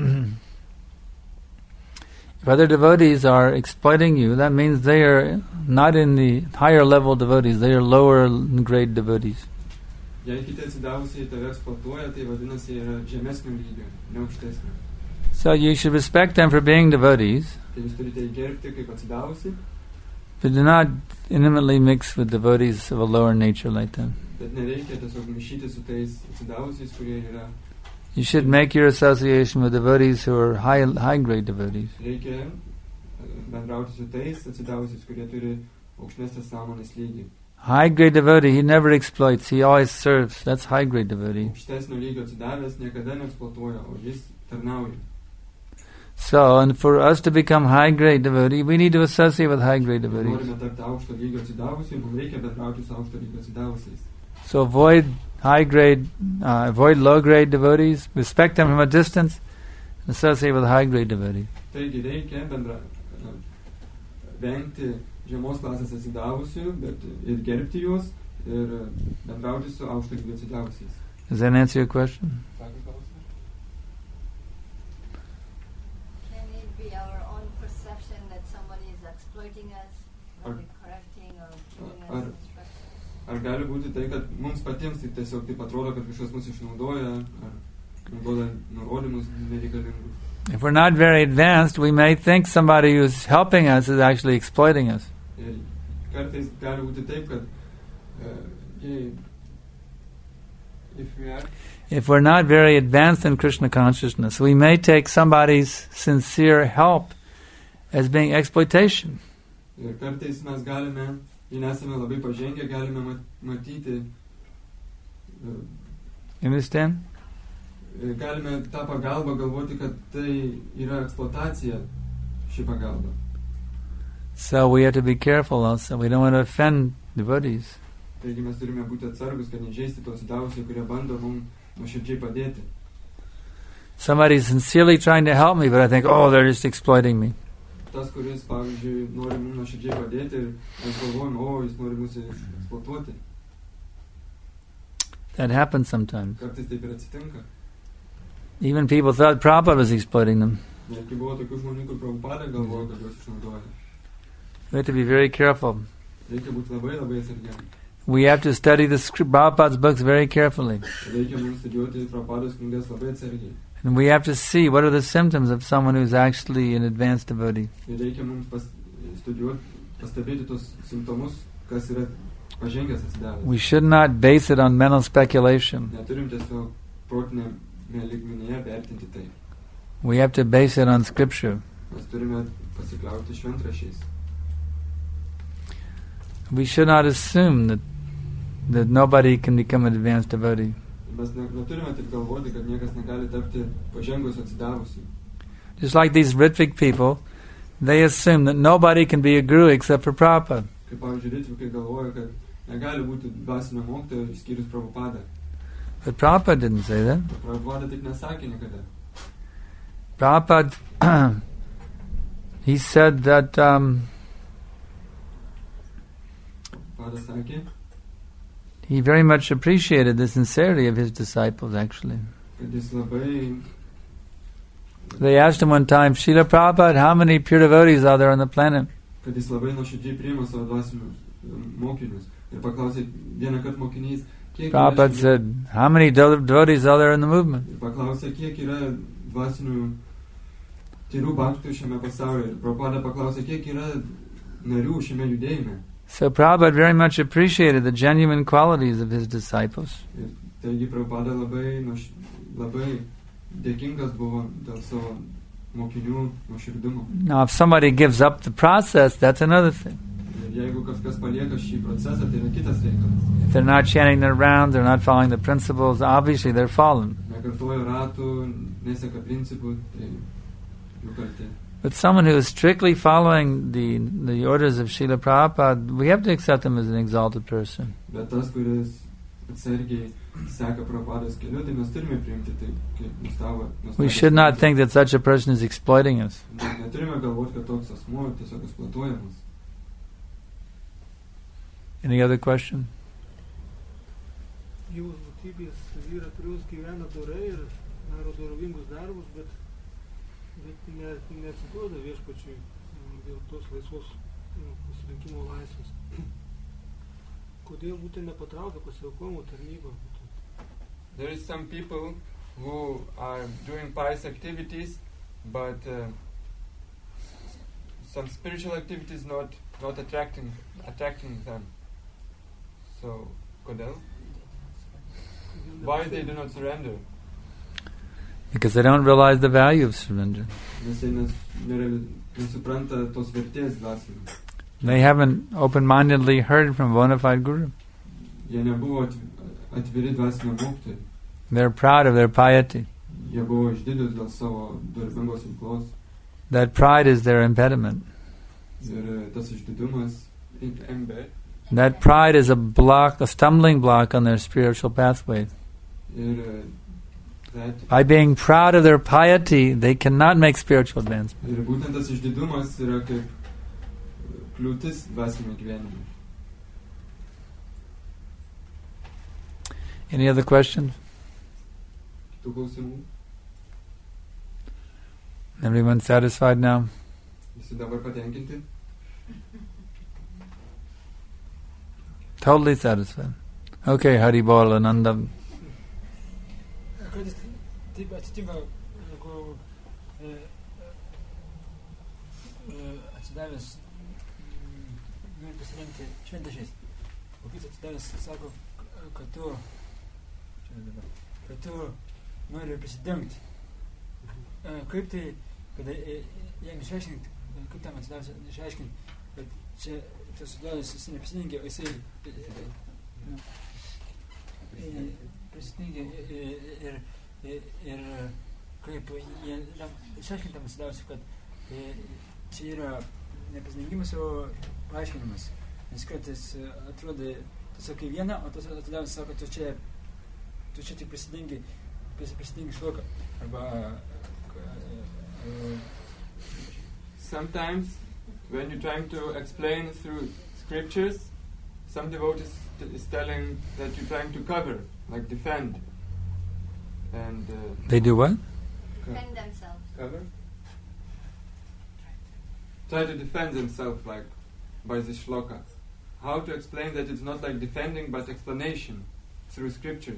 If other devotees are exploiting you, that means they are not in the higher level devotees, they are lower grade devotees. Jei kiti atsidavusiai tave eksploatuoja, tai vadinasi yra žemesnio lygio, ne aukštesnio. So you should respect them for being devotees, Tai jūs turite įgerbti kaip atsidavusi, but do not intimately mix with devotees of a lower nature like that. bet nereikia tiesiog maišyti su tais atsidavusiais, kurie yra. You should make your association with devotees who are high high grade devotees. Reikia bendrauti su tais atsidavusiais, kurie turi aukštesnės sąmonės lygį. High grade devotee, he never exploits, he always serves. That's high grade devotee. Aukštesnio lygio atsidavęs niekada neeksploatuoja, o jis tarnauja. So, and for us to become high grade devotee, we need to associate with high grade devotees. Norime tapti aukšto lygio atsidavusiai, mums reikia bendrauti su aukšto lygio atsidavusiais. So avoid high grade, uh, avoid low grade devotees, respect them from a distance, and associate with high grade devotees. Taigi reikia bendra, vengti žemos klasės atsidavusių, bet ir gerbti juos ir bendrauti su aukšto lygio atsidavusiais. Does that answer your question? Can it be our own perception that somebody is exploiting us, not Ar- correcting or giving us ar- instructions? Ar gali būti tai, kad mums patiems tai tiesiog taip atrodo, kad kažkas mus išnaudoja, ar naudoja nurodymus nereikalingus? If we're not very advanced, we may think somebody who's helping us is actually exploiting us. Ir kartais gali būti taip, kad uh, jei, if we are, If we're not very advanced in Krishna consciousness, we may take somebody's sincere help as being exploitation. ir kartais mes galime, jei nesame labai pažengę, galime mat, matyti, uh, You understand? galime tą pagalbą galvoti, kad tai yra eksploatacija, ši pagalba. So we have to be careful also. We don't want to offend devotees. Taigi mes turime būti atsargus, kad nežeisti tos įdavusiai, kurie bando mums nuoširdžiai padėti. Somebody's sincerely trying to help me, but I think, oh, they're just exploiting me. Tas, kuris, pavyzdžiui, nori mums nuoširdžiai padėti ir mes galvojame, o, jis nori mūsų eksploatuoti. That happens sometimes. Kartais taip ir atsitinka. Even people thought Prabhupada was exploiting them. Netgi buvo tokių žmonių, kur Prabhupada galvoja, kad juos išnaudoja. We have to be very careful. Reikia būti labai labai atsargiam. We have to study the script, Prabhupada's books very carefully. Reikia mums studijuoti Prabhupados knygas labai atsargiai. And we have to see what are the symptoms of someone who's actually an advanced devotee. Ir reikia mums pas, studijuoti, pastebėti tos simptomus, kas yra pažengęs atsidavęs. We should not base it on mental speculation. Neturim tiesiog protinėme lygmenyje vertinti tai. We have to base it on scripture. Mes turime pasikliauti šventraščiais. We should not assume that that nobody can become an advanced devotee. Mes mes ne, neturime taip galvoti, kad niekas negali tapti pažengus atsidavusiu. Just like these Ritvik people, they assume that nobody can be a guru except for Prabhupada. Kaip pavyzdžiui, Ritvikai galvoja, kad negali būti dvasinio mokytojo išskyrus Prabhupadą. But Prabhupada didn't say that. Prabhupada taip nesakė niekada. Prabhupada, he said that um, Prabhupada sakė, he very much appreciated the sincerity of his disciples, actually. kad jis labai, They asked him one time, Srila Prabhupada, how many pure devotees are there on the planet? kad jis labai nuoširdžiai priima savo dvasinius mokinius. Ir paklausė vieną kartą mokinys, kiek Prabhupada yra, said, how many de- devotees are there in the movement? ir paklausė, kiek yra dvasinių tyrų bhaktų šiame pasaulyje. Ir Prabhupada paklausė, kiek yra narių šiame judėjime. So Prabhupada very much appreciated the genuine qualities of his disciples. Ir taigi Prabhupada labai, nuoš- labai dėkingas buvo dėl savo mokinių nuoširdumo. Now, if somebody gives up the process, that's another thing. Ir jeigu kažkas palieka šį procesą, tai yra kitas reikalas. If they're not chanting their rounds, they're not following the principles, obviously they're fallen. Nekartoja ratų, neseka principų, tai jų kaltė. But someone who is strictly following the the orders of Srila Prabhupada, we have to accept him as an exalted person. Bet tas, kuris atsargiai seka Prabhupados keliu, tai mes turime priimti tai kaip nuostabą. We should not think that such a person is exploiting us. Neturime galvoti, kad toks asmuo tiesiog eksploatuoja mus. Any other question? Jūs būtybės vyra, kurios gyvena dorai ir daro dorovingus darbus, bet, bet ne, neatsiduoda viešpačiui mm, dėl tos laisvos mm, pasirinkimo laisvės. Kodėl būtent nepatraukia pasiaukojimo tarnybą? There is some people who are doing pious activities, but uh, some spiritual activities not not attracting attracting them. So, kodėl? Why they do not surrender? Because they don't realize the value of surrender. Nes jie nes, nereali- nesupranta tos vertės dvasinės. They haven't open-mindedly heard from a bona fide guru. Jie nebuvo atv- atviri dvasinio mokytojai. They're proud of their piety. Jie buvo išdidūs dėl savo darbingos veiklos. That pride is their impediment. Ir uh, tas išdidumas in- ember. That pride is a block, a stumbling block on their spiritual pathway. Ir uh, that By being proud of their piety, they cannot make spiritual advancement. Ir būtent tas išdidumas yra kaip kliūtis dvasiniam gyvenimui. Any other questions? Kitų klausimų? Everyone satisfied now? Visi dabar patenkinti? Totally satisfied. Okay, Hari Bol, Ananda. Kartais taip atsitinka, jeigu e, e, atsidavęs mm, nori pasirengti šventašiais, o kitas atsidavęs sako, kad tu, čia dabar, kad tu nori prisidengti. E, kaip tai, kada e, jam išaiškinti, kaip tam atsidavęs išaiškinti, kad čia tas atsidavęs jis neprisidengė, o jisai e, prisidengė ir, ir, ir, ir kaip jie išaiškintam atsidavęs, kad e, čia yra neprisidengimas, o paaiškinimas. Nes kartais atrodo, tu sakai vieną, o tas atsidavęs sako, tu čia, tu čia tik prisidengi, prisidengi šloką. Arba uh, Sometimes, when you're trying to explain through scriptures, some devotees t- is telling that you're trying to cover, like defend. And uh, They do what? Defend themselves. cover? Try to defend themselves, like by the shloka. How to explain that it's not like defending, but explanation through scriptures.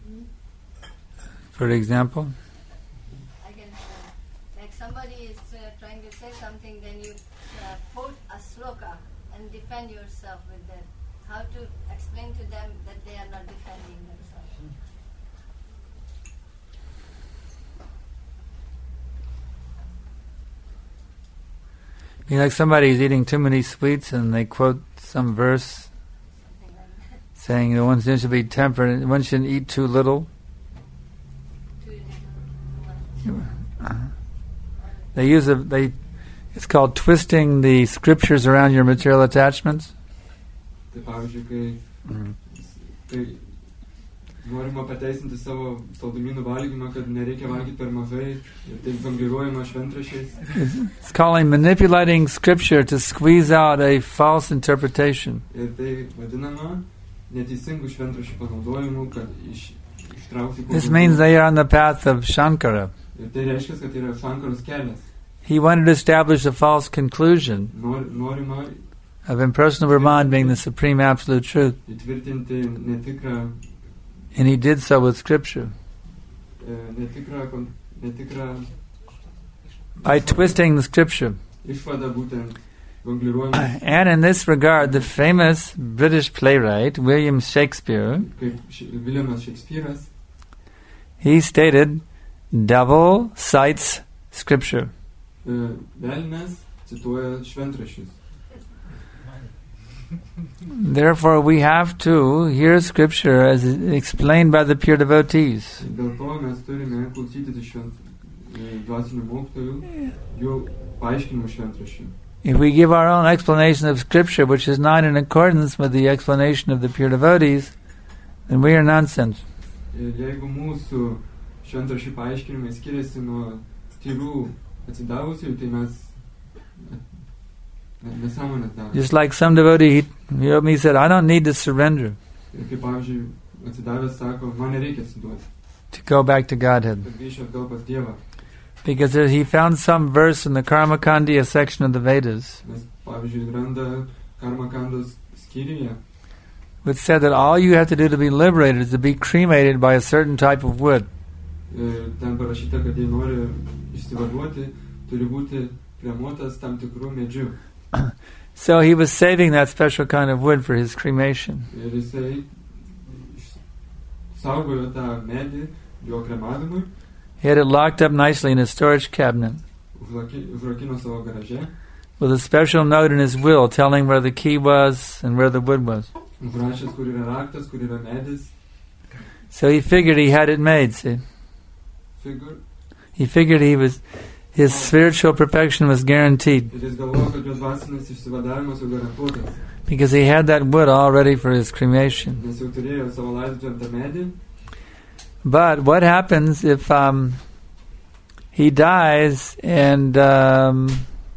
For example? I can, uh, like somebody is uh, trying to say something, then you uh, quote a sloka and defend yourself with that. How to explain to them that they are not defending themselves. You know, like somebody is eating too many sweets and they quote some verse Something like that. saying that one should be temperate, one shouldn't eat too little. They use a they. It's called twisting the scriptures around your material attachments. Tai pavyzdžiui, kai, Mm. kai norima pateisinti savo saldumynų valgymą, kad nereikia valgyti per mažai, ir taip žongliruojama šventraščiais. It's calling manipulating scripture to squeeze out a false interpretation. Ir tai vadinama neteisingų šventraščių panaudojimu, kad iš, ištraukti kuo This daugiau. means they are on the path of Shankara. Ir tai reiškia, kad yra Šankaros kelias. He wanted to establish a false conclusion Nor, norima of impersonal Brahman being the supreme absolute truth. įtvirtinti netikrą, And he did so with scripture. e, netikrą, kon- netikrą By twisting the scripture. išvadą būtent žongliruojamas, And in this regard, the famous British playwright, William Shakespeare, kaip Š- Viljamas Šekspyras, he stated, devil cites scripture. e, velnias cituoja šventraščius. Therefore, we have to hear scripture as explained by the pure devotees. Dėl to mes turime klausyti švent, e, dvasinių mokytojų, jų paaiškinimų šventraščių. If we give our own explanation of scripture, which is not in accordance with the explanation of the pure devotees, then we are nonsense. Ir jeigu mūsų šventraščių paaiškinimai skiriasi nuo tyrų atsidavusių, tai mes ne- nesąmonės darome. Just like some devotee, he, he wrote me, he said, I don't need to surrender Ir kaip, pavyzdžiui, atsidavęs sako, man nereikia atsiduoti, to go back to Godhead. kad grįšiu atgal pas Dievą. Because there, he found some verse in the Karma Kandiya section of the Vedas Nes, pavyzdžiui, randa Karma Kandos skyriuje, which said that all you have to do to be liberated is to be cremated by a certain type of wood. ir ten parašyta, kad jei nori išsivaduoti, turi būti kremuotas tam tikrų medžių. So he was saving that special kind of wood for his cremation. Ir jisai iš- saugojo tą medį jo kremavimui, He had it locked up nicely in his storage cabinet užlaki- užrakino savo garaže, with a special note in his will telling where the key was and where the wood was. užrašęs, kur yra raktas, kur yra medis, So he figured he had it made, see. figur. He figured he was, his spiritual perfection was guaranteed Ir jis galvojo, kad jo dvasinis išsivadavimas jau garantuotas, because he had that wood all ready for his cremation. nes jau turėjo savo laidotuvėm tą medį. But what happens if um, he dies and, um,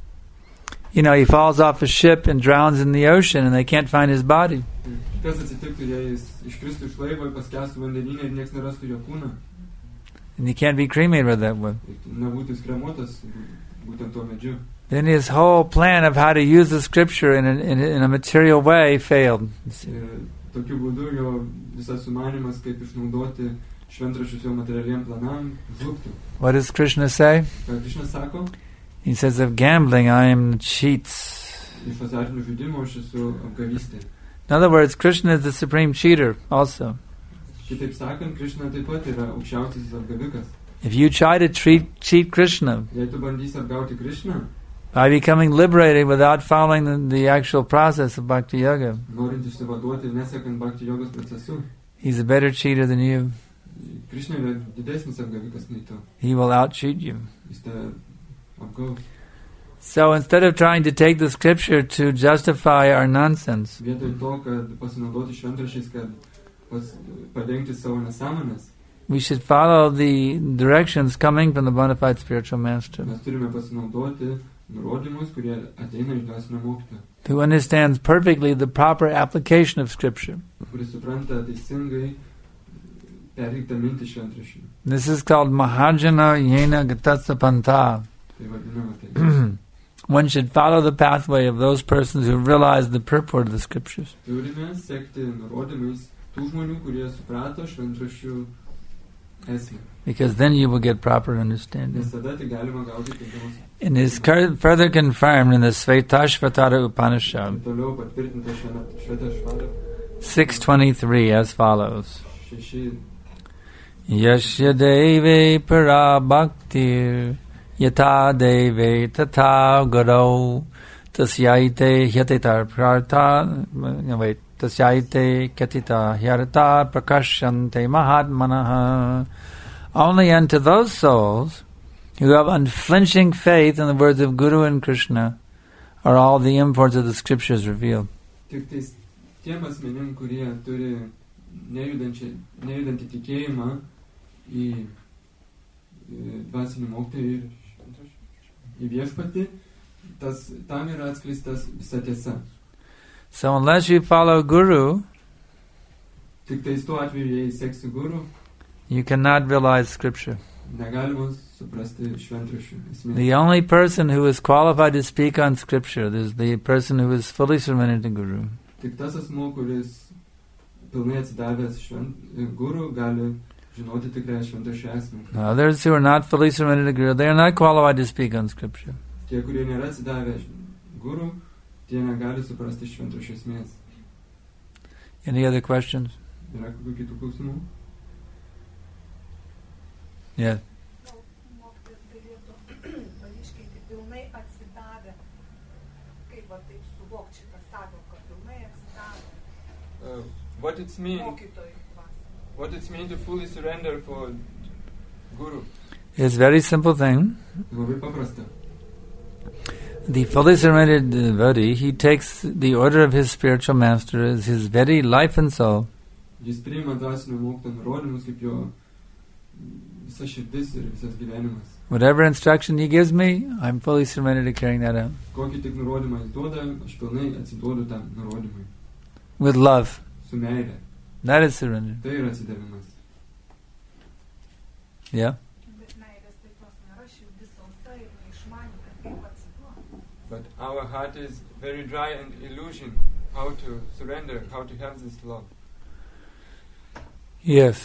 you know, he falls off a ship and drowns in the ocean and they can't find his body? Kas atsitiktų, jei jis iškristų iš laivo ir paskęstų vandenyne ir niekas nerastų jo kūną, And he can't be cremated with that wood. ir nebūtų skremuotas būtent tuo medžiu. Then his whole plan of how to use the scripture in a, in a, in a material way failed. you see. Ir tokiu būdu jo visas sumanimas, kaip išnaudoti šventraščius jo materialiem planam, žlugtų. What does Krishna say? Ką Krišna sako? He says, of gambling I am cheats. Iš azartinių žaidimų aš esu apgavystė. In other words, Krishna is the supreme cheater also. Kitaip sakant, Krišna taip pat yra aukščiausiasis apgavikas. If you try to treat, cheat Krishna Jei tu bandysi apgauti Krišną, by becoming liberated without following the, the actual process of Bhakti Yoga, norint išsivaduoti ir nesekant bhakti jogos procesu, he's a better cheater than you. Krišna yra didesnis apgavikas nei tu. He will out-cheat you. Jis tave apgaus. So instead of trying to take the scripture to justify our nonsense, Vietoj to, kad pasinaudoti šventraščiais, kad pas, padengti savo nesąmonės, we should follow the directions coming from the bona fide spiritual master, mes turime pasinaudoti nurodymus, kurie ateina iš dvasinio mokytojo, who understands perfectly the proper application of scripture. kuris supranta teisingai perriktą mintį šventraščių. This is called Mahajana Yena Gatasa Pantha. Tai vadinama tai. One should follow the pathway of those persons who realize the purport of the scriptures. Turime sekti nurodymais tų žmonių, kurie suprato šventraščių esmę. Because then you will get proper Nes understanding. tada tai galima gauti tinkamus. And is cur- further confirmed in the Svetashvatara Upanishad Toliau patvirtinta šventą švarą six twenty-three as follows. šeši. Yasya deve para bhaktir yata deve tata garo tasyaite hyatita prartha no, wait tasyaite kyatita hyarta prakashante mahatmanaha. Only unto those souls who have unflinching faith in the words of Guru and Krishna, are all the imports of the scriptures revealed. Tik tais tiem asmenim, kurie turi nejudančią- nejudantį tikėjimą į į dvasinį mokytoją ir į viešpatį, tas, tam yra atskleistas visa tiesa. So unless you follow Guru, Tik tais tuo atveju, jei seksi guru, you cannot realize scripture. negalima suprasti šventraščių esmės. The only person who is qualified to speak on scripture is the person who is fully surrendered to Guru. Tik tas asmuo, kuris pilnai atsidavęs švent, guru, gali žinoti tikrąją šventraščių esmę. Others who are not fully surrendered to Guru, they are not qualified to speak on scripture. Tie, kurie nėra atsidavę guru, tie negali suprasti šventraščių esmės. Any other questions? Yra kokių kitų klausimų? Yeah. Gal mokytojas galėtų paaiškinti pilnai atsidavę, kaip va taip suvokti šitą sąvoką, pilnai atsidavę Uh, what it mean, mokytojui dvasiai. what it mean to fully surrender for guru? It's a very simple thing. Labai paprasta. The fully surrendered devotee, he takes the order of his spiritual master as his very life and soul. Jis priima dvasinio mokytojo nurodymus kaip jo visa širdis ir visas gyvenimas. Whatever instruction he gives me, I'm fully surrendered to carrying that out. Kokį tik nurodymą jis duoda, aš pilnai atsiduodu tam nurodymui. With love. Su meile. That is surrender. Tai yra atsidavimas. Yeah? Bet meilės tai tos nėra, širdis sausa ir neišmanė, kad kaip atsiduoti. But our heart is very dry and illusion. How to surrender, how to have this love. Yes.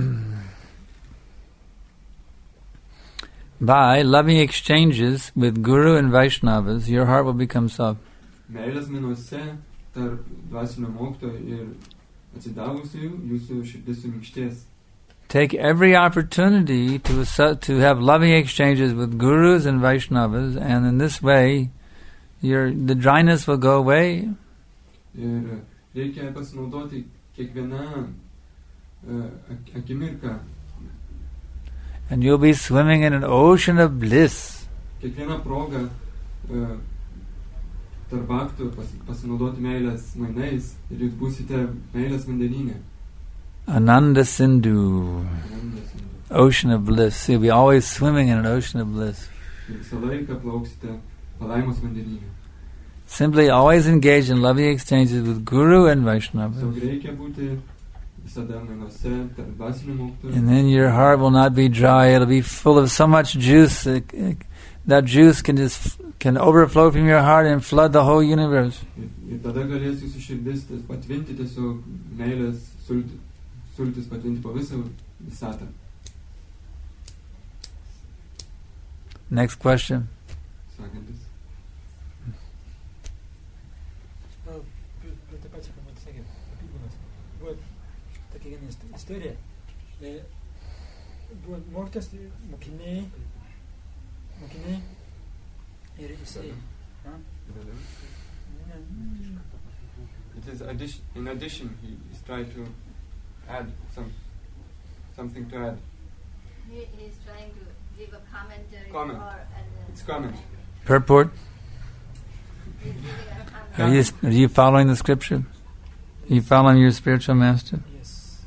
By loving exchanges with Guru and Vaishnavas, your heart will become soft. Meilės minuose tarp dvasinio mokytojo ir atsidavusiųjų jūsų širdis suminkštės. Take every opportunity to asso- to have loving exchanges with Gurus and Vaishnavas, and in this way, your the dryness will go away. Ir reikia pasinaudoti kiekvieną uh, ak- akimirką, And you'll be swimming in an ocean of bliss. kiekvieną progą uh, tarp aktų pas, pasinaudoti meilės mainais ir jūs būsite meilės vandenyne. Ananda Sindhu, ocean of bliss. You'll be always swimming in an ocean of bliss. Ir visą laiką plauksite palaimos vandenyne. Simply always engage in loving exchanges with Guru and Vaishnavas. Tiesiog reikia būti visada mainuose tarp dvasinio mokytojo. And then your heart will not be dry. It'll be full of so much juice. That, that juice can just can overflow from your heart and flood the whole universe. Ir, ir tada galės jūsų širdis tas patvinti tiesiog meilės sulti, sultis patvinti po visą visatą. Next question. Sakantis. Prie tą pačią, ką man sakė, papildomas. Buvo tokia viena ist- istorija. E, Buvo mokytas, tai mokiniai, mokiniai ir jisai. A? Ne, ne. It is addition, in addition, he is trying to add some something to add. He is trying to give a commentary Comment. or an, It's comment. Purport. he's giving a comment. Are you, are you following the scripture? Are you following your spiritual master? Yes.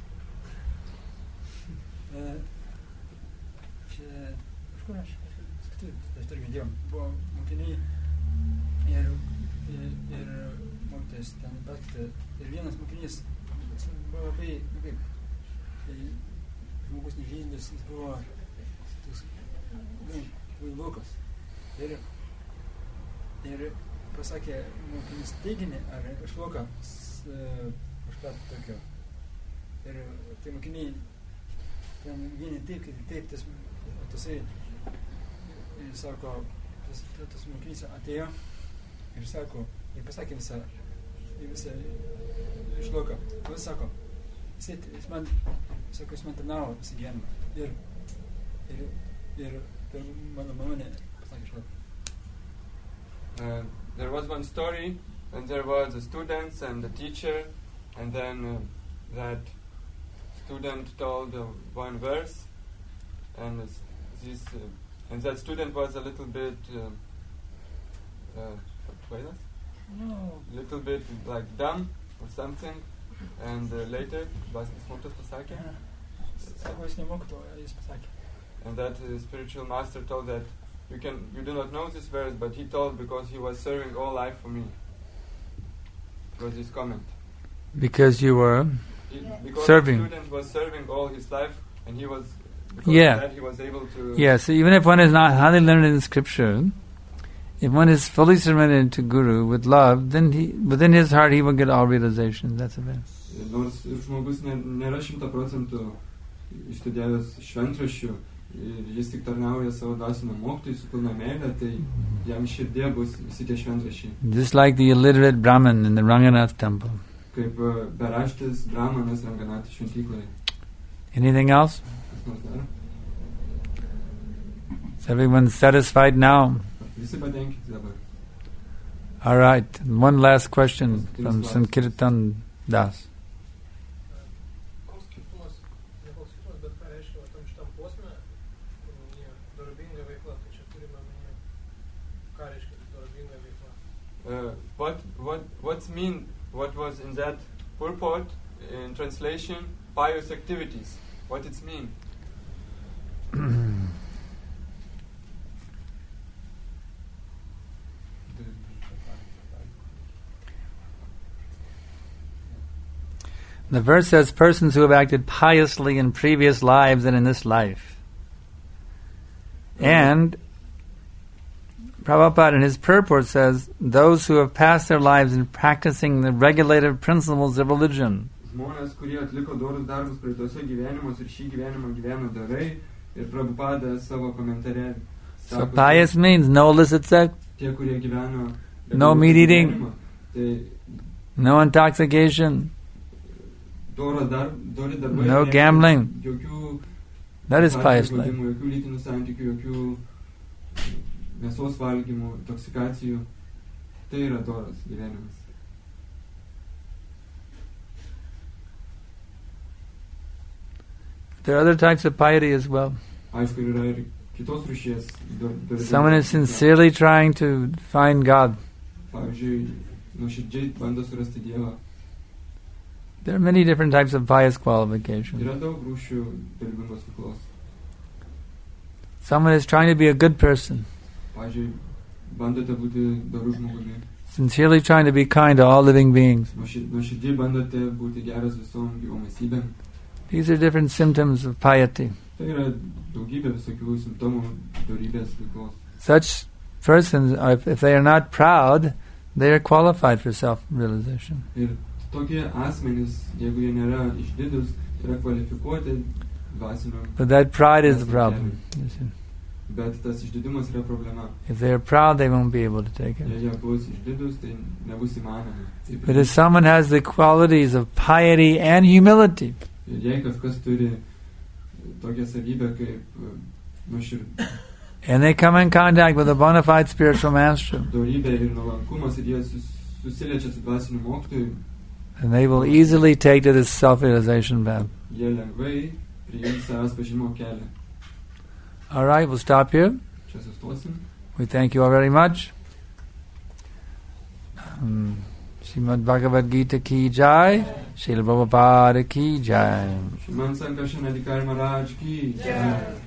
E, čia, kažkur aš, aš kitur, aš dar girdėjom, buvo mokiniai ir, ir, ir mokytojas ten paskaitė, ir vienas mokinys, jis buvo labai, nu kaip, tai žmogus nežinantis, jis buvo toks, nu, vailokas. Ir, ir pasakė mokinys teiginį, ar išloka kažką tokio. Ir tai mokiniai ten vieni taip, kiti taip, tas, tasai, ir sako, tas, tas mokinys atėjo ir sako, ir pasakė visą, visą išloką. Jis sako, jis, jis man, sako, jis man tarnavo visą gyvenimą. Ir, ir, ir per mano nuomonę pasakė išloką. Uh, there was one story, and there was the students and the teacher, and then uh, that student told uh, one verse, and this, this uh, and that student was a little bit um, uh, what No. little bit like dumb or something, and uh, later dvasinis mokytojas pasakė, Sako, jis nemokto, jis pasakė. and that uh, spiritual master told that you can you do not know this verse, but he told because he was serving all life for me. It was his comment. Because you were He, because Serving. the student was serving all his life, and he was because Yeah. of that he was able to. Yes, so even if one is not highly learned in scripture, if one is fully surrendered to Guru with love, then he, within his heart he will get all realizations. That's it. Nors ir žmogus ne, nėra šimta procentų išstudijavęs šventraščių, ir jis tik tarnauja savo dvasiniam mokytojui su pilna meile, tai jam širdie bus visi tie šventraščiai. Just like the illiterate Brahmin in the Ranganath temple. Kaip uh, beraštis brahmanas Ranganath šventykloje. Anything else? Kas nors dar? Is everyone satisfied now? Visi patenkinti dabar. All right. One last question from Sankirtan Das. Koks skirtumas, ne koks skirtumas, bet ką reiškia va tam šitam posme, kur minėjo dorobinga veikla, tai čia turime minėjo, ką reiškia dorobinga veikla. Uh, what what what's mean? What was in that purport in translation? Pious activities. What it's mean? The verse says persons who have acted piously in previous lives and in this life. And Prabhupada in his purport says those who have passed their lives in practicing the regulative principles of religion. Žmonės, kurie atliko dorus darbus praeituose gyvenimuose ir šį gyvenimą gyveno dorai, ir Prabhupada savo komentare So sako, pious means no illicit sex, tie, kurie gyveno No meat eating. gyvenimą, tai no intoxication. doros dar, dori darbai, No nereikia gambling. jokių That is pious valgymų, life. jokių lytinių santykių, jokių mėsos valgymų, toksikacijų. Tai yra doras gyvenimas. There are other types of piety as well. Aišku, yra ir kitos rūšies dor- dorybės. Someone is sincerely trying to find God. Pavyzdžiui, nuoširdžiai bando surasti Dievą. There are many different types of pious qualifications. Yra daug rūšių dorybingos veiklos. Someone is trying to be a good person, Pavyzdžiui, bandote būti dorų žmogumi. sincerely trying to be kind to all living beings. Nuošir- Nuoširdžiai bandote būti geras visom gyvomesybėm. These are different symptoms of piety. Tai yra daugybė visokių simptomų dorybės veiklos. Such persons, are, if, if they are not proud, they are qualified for self-realization. Ir tokie asmenys, jeigu jie nėra išdidus, yra kvalifikuoti dvasinio. But that pride is the problem. you see. Bet tas išdidumas yra problema. If they are proud, they won't be able to take Jei it. jie bus išdidus, tai nebus įmanoma. Taip But ir- if someone has the qualities of piety and humility, Ir jei kažkas turi tokią savybę kaip nuoširdumą, and they come in contact with a bona fide spiritual master, dorybė ir nuolankumas, ir jie sus, susiliečia su dvasiniu mokytoju, then they will easily take to this self-realization path. jie lengvai priims savęs pažinimo kelią. All right, we'll stop here. Čia sustosim. We thank you all very much. Um, Srimad Bhagavad Gita ki jai, Srila Prabhupada ki jai. Shriman Sankarshan Adhikari Maharaj ki jai.